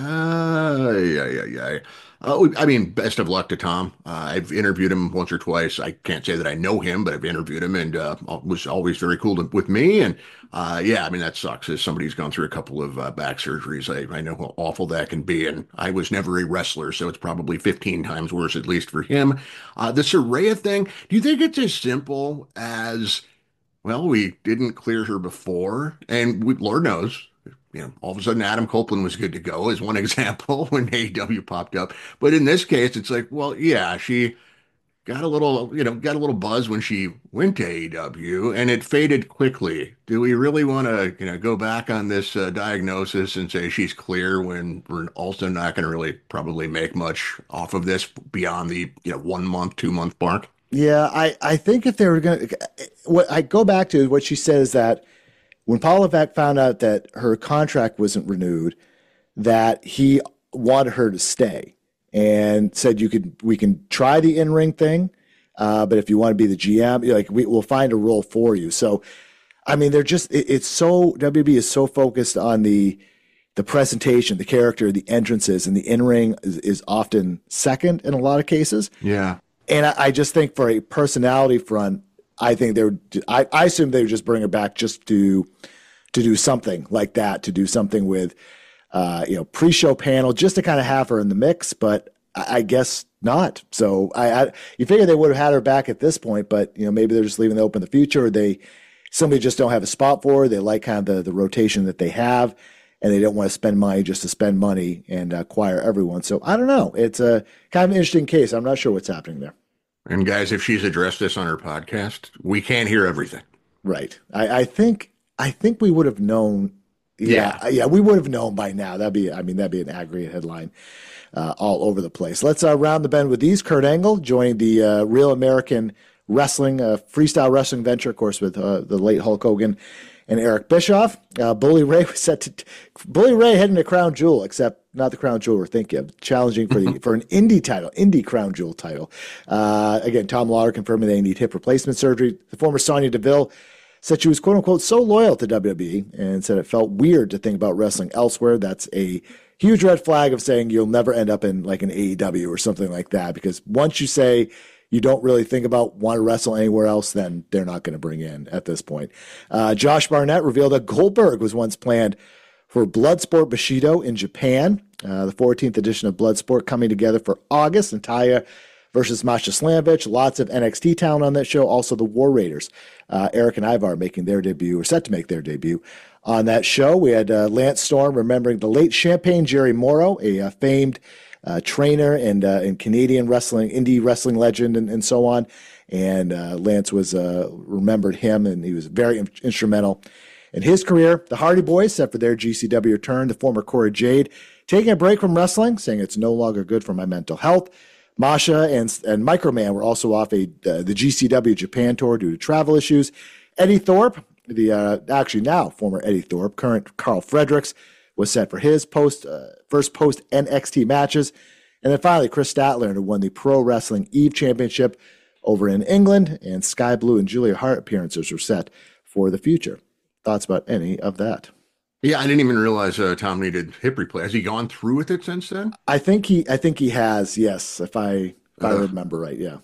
uh, yeah, yeah, yeah. Uh, I mean, best of luck to Tom. Uh, I've interviewed him once or twice. I can't say that I know him, but I've interviewed him, and uh, was always very cool to, with me. And uh, yeah, I mean, that sucks. As somebody who's gone through a couple of uh, back surgeries, I, I know how awful that can be. And I was never a wrestler, so it's probably fifteen times worse, at least for him. Uh, the Saraya thing, do you think it's as simple as, well, we didn't clear her before, and we, Lord knows, you know, all of a sudden Adam Copeland was good to go as one example when A E W popped up. But in this case, it's like, well, yeah, she got a little, you know, got a little buzz when she went to A E W and it faded quickly. Do we really want to, you know, go back on this uh, diagnosis and say she's clear when we're also not going to really probably make much off of this beyond the, you know, one month, two month mark? Yeah, I, I think if they were going to, what I go back to what she says that when Paul Levesque found out that her contract wasn't renewed, that he wanted her to stay and said, "You could, we can try the in-ring thing, uh, but if you want to be the G M, like we, we'll find a role for you." So, I mean, they're just, it, it's so, W W E is so focused on the the presentation, the character, the entrances, and the in-ring is, is often second in a lot of cases. Yeah. And I, I just think for a personality front, I think they would. I, I assume they would just bring her back just to to do something like that, to do something with, uh, you know, pre-show panel, just to kind of have her in the mix. But I, I guess not. So I, I, you figure they would have had her back at this point, but you know, maybe they're just leaving it open in the future. Or they somebody just don't have a spot for her. They like kind of the the rotation that they have, and they don't want to spend money just to spend money and acquire everyone. So I don't know. It's a kind of an interesting case. I'm not sure what's happening there. And guys, if she's addressed this on her podcast, we can't hear everything. Right. I, I think I think we would have known. Yeah, yeah, yeah, we would have known by now. That'd be, I mean, that'd be an aggregate headline uh, all over the place. Let's uh, round the bend with these. Kurt Angle joining the uh, Real American Wrestling, uh, freestyle wrestling venture, of course, with uh, the late Hulk Hogan and Eric Bischoff. Uh, Bully Ray was set to Bully Ray heading to Crown Jewel, except not the Crown Jewel we're thinking of, challenging for the for an indie title, indie Crown Jewel title. Uh, again, Tom Lawler confirming they need hip replacement surgery. The former Sonya Deville said she was quote unquote so loyal to W W E and said it felt weird to think about wrestling elsewhere. That's a huge red flag of saying you'll never end up in like an A E W or something like that, because once you say you don't really think about want to wrestle anywhere else, then they're not going to bring in at this point. Uh, Josh Barnett revealed that Goldberg was once planned for Bloodsport Bushido in Japan. Uh, the fourteenth edition of Bloodsport coming together for August. Natalya versus Masha Slamovich. Lots of N X T talent on that show. Also the War Raiders. Uh, Eric and Ivar making their debut, or set to make their debut on that show. We had uh, Lance Storm remembering the late Champagne Jerry Morrow, a uh, famed Uh, trainer and uh, and Canadian wrestling, indie wrestling legend, and, and so on. And uh, Lance was uh, remembered him, and he was very in- instrumental in his career. The Hardy Boys set for their G C W return. The former Cora Jade taking a break from wrestling, saying it's no longer good for my mental health. Masha and and Microman were also off a uh, the G C W Japan tour due to travel issues. Eddie Thorpe, the uh, actually now former Eddie Thorpe, current Carl Fredericks, was set for his post uh, first post N X T matches. And then finally, Chris Statler, who won the Pro Wrestling Eve Championship over in England, and Sky Blue and Julia Hart appearances were set for the future. Thoughts about any of that? Yeah, I didn't even realize uh, Tom needed hip replay. Has he gone through with it since then? I think he, I think he has. Yes, if I, if I remember right. Yeah.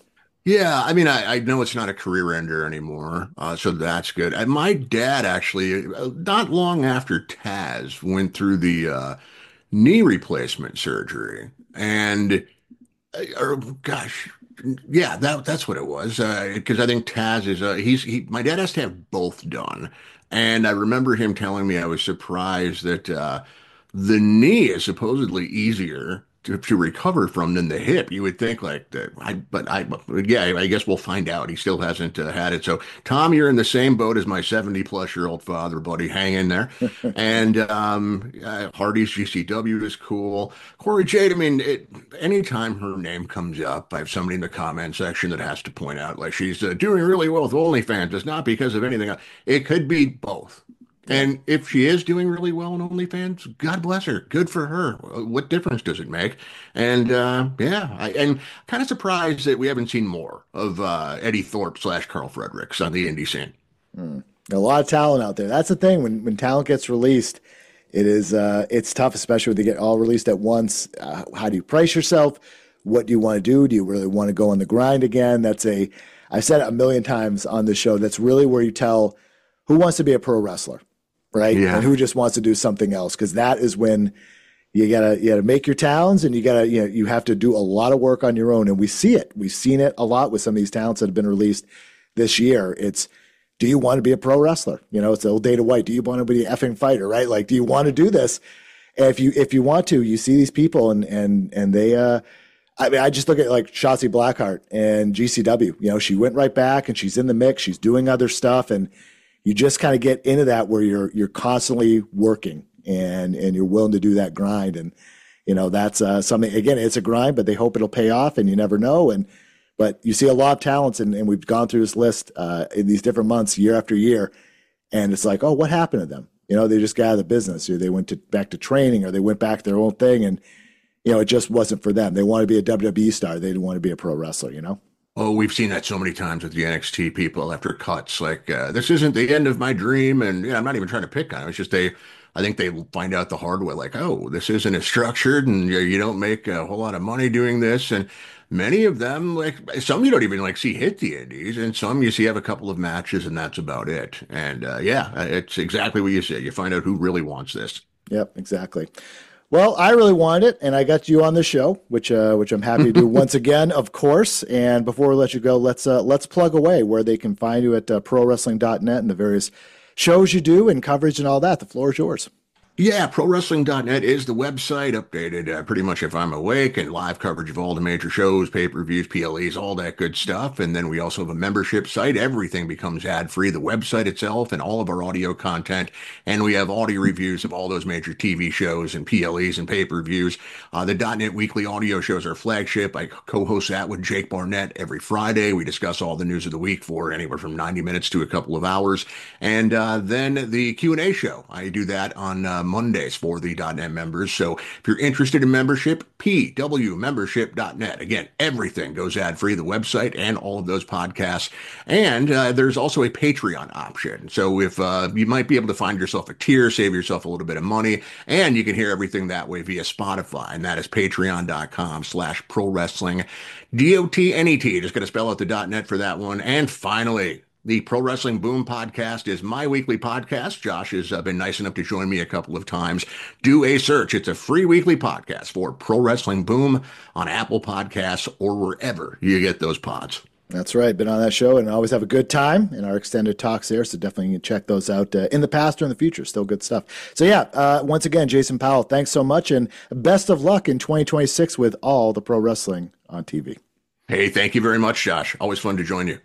Yeah, I mean, I, I know it's not a career ender anymore, uh, so that's good. And my dad actually, uh, not long after Taz went through the uh, knee replacement surgery, and uh, or gosh, yeah, that that's what it was. Because I think Taz is uh, he's he. My dad has to have both done, and I remember him telling me I was surprised that uh, the knee is supposedly easier to, to recover from than the hip. You would think like that. I but I yeah, I guess we'll find out. He still hasn't uh, had it. So Tom, you're in the same boat as my seventy plus year old father, buddy. Hang in there. And um, uh, Hardy's G C W is cool. Corey Jade, I mean, it, anytime her name comes up, I have somebody in the comment section that has to point out, like, she's uh, doing really well with OnlyFans. It's not because of anything else. It could be both. Yeah. And if she is doing really well on OnlyFans, God bless her. Good for her. What difference does it make? And uh, yeah, I, and kind of surprised that we haven't seen more of uh, Eddie Thorpe slash Carl Fredericks on the indie scene. Mm. A lot of talent out there. That's the thing. When when talent gets released, it is uh, it's tough, especially when they get all released at once. Uh, how do you price yourself? What do you want to do? Do you really want to go on the grind again? That's a I've said it a million times on the show. That's really where you tell who wants to be a pro wrestler, right? Yeah. And who just wants to do something else. Because that is when you gotta you gotta make your towns, and you gotta you know you have to do a lot of work on your own. And we see it. We've seen it a lot with some of these talents that have been released this year. It's do you want to be a pro wrestler? You know, it's the old Dana White. Do you want to be an effing fighter, right? Like, do you want to do this? And if you if you want to, you see these people and and and they uh I mean, I just look at like Shotzi Blackheart and G C W. You know, she went right back and she's in the mix. She's doing other stuff, and you just kind of get into that where you're you're constantly working and and you're willing to do that grind. And you know, that's uh, something. Again, it's a grind, but they hope it'll pay off, and you never know. And but you see a lot of talents, and, and we've gone through this list uh, in these different months, year after year, and it's like, oh, what happened to them? You know, they just got out of the business, or they went to back to training, or they went back to their own thing, and you know, it just wasn't for them. They want to be a W W E star. They didn't want to be a pro wrestler, you know? Oh, we've seen that so many times with the N X T people after cuts. Like, uh, this isn't the end of my dream. And yeah, I'm not even trying to pick on it. It's just they, I think they find out the hard way, like, oh, this isn't as structured and you, you don't make a whole lot of money doing this. And many of them, like, some you don't even like see hit the indies, and some you see have a couple of matches and that's about it. And uh, yeah, it's exactly what you said. You find out who really wants this. Yep, exactly. Well, I really wanted it, and I got you on the show, which uh, which I'm happy to do once again, of course. And before we let you go, let's uh, let's plug away where they can find you at uh, pro wrestling dot net and the various shows you do and coverage and all that. The floor is yours. Yeah, pro wrestling dot net is the website, updated uh, pretty much if I'm awake, and live coverage of all the major shows, pay-per-views, P L Es, all that good stuff. And then we also have a membership site. Everything becomes ad-free, the website itself and all of our audio content. And we have audio reviews of all those major T V shows and P L Es and pay-per-views. Uh, the .net Weekly audio shows are flagship. I co-host that with Jake Barnett every Friday. We discuss all the news of the week for anywhere from ninety minutes to a couple of hours. And uh, then the Q and A show. I do that on uh, Mondays for the .net members. So if you're interested in membership, P W membership dot net. Again, everything goes ad-free, the website and all of those podcasts. And uh, there's also a Patreon option. So if uh, you might be able to find yourself a tier, save yourself a little bit of money, and you can hear everything that way via Spotify. And that is patreon dot com slash pro wrestling. D O T N E T. Just got to spell out the .net for that one. And finally, the Pro Wrestling Boom podcast is my weekly podcast. Josh has uh, been nice enough to join me a couple of times. Do a search. It's a free weekly podcast for Pro Wrestling Boom on Apple Podcasts or wherever you get those pods. That's right. Been on that show and always have a good time in our extended talks there. So definitely check those out uh, in the past or in the future. Still good stuff. So yeah, uh, once again, Jason Powell, thanks so much. And best of luck in twenty twenty-six with all the pro wrestling on T V. Hey, thank you very much, Josh. Always fun to join you.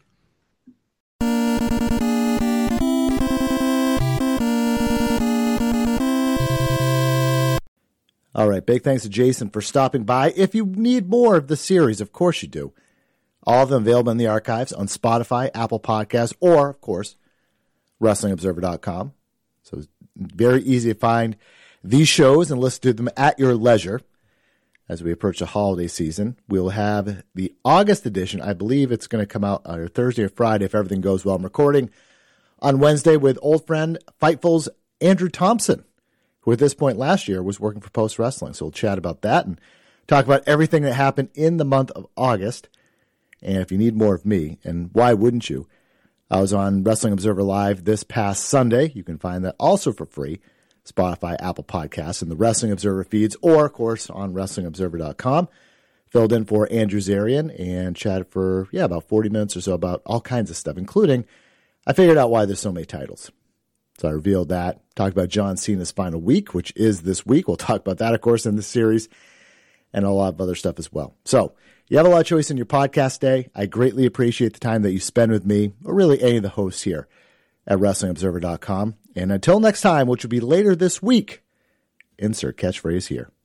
All right. Big thanks to Jason for stopping by. If you need more of the series, of course you do. All of them available in the archives on Spotify, Apple Podcasts, or, of course, wrestling observer dot com. So it's very easy to find these shows and listen to them at your leisure. As we approach the holiday season, we'll have the August edition. I believe it's going to come out either Thursday or Friday if everything goes well. I'm recording on Wednesday with old friend Fightful's Andrew Thompson, who at this point last year was working for Post Wrestling. So we'll chat about that and talk about everything that happened in the month of August. And if you need more of me, and why wouldn't you? I was on Wrestling Observer Live this past Sunday. You can find that also for free. Spotify, Apple Podcasts, and the Wrestling Observer feeds, or, of course, on wrestling observer dot com. Filled in for Andrew Zarian and chatted for, yeah, about forty minutes or so about all kinds of stuff, including I figured out why there's so many titles. So I revealed that. Talked about John Cena's final week, which is this week. We'll talk about that, of course, in this series, and a lot of other stuff as well. So you have a lot of choice in your podcast day. I greatly appreciate the time that you spend with me, or really any of the hosts here at wrestling observer dot com. And until next time, which will be later this week, insert catchphrase here.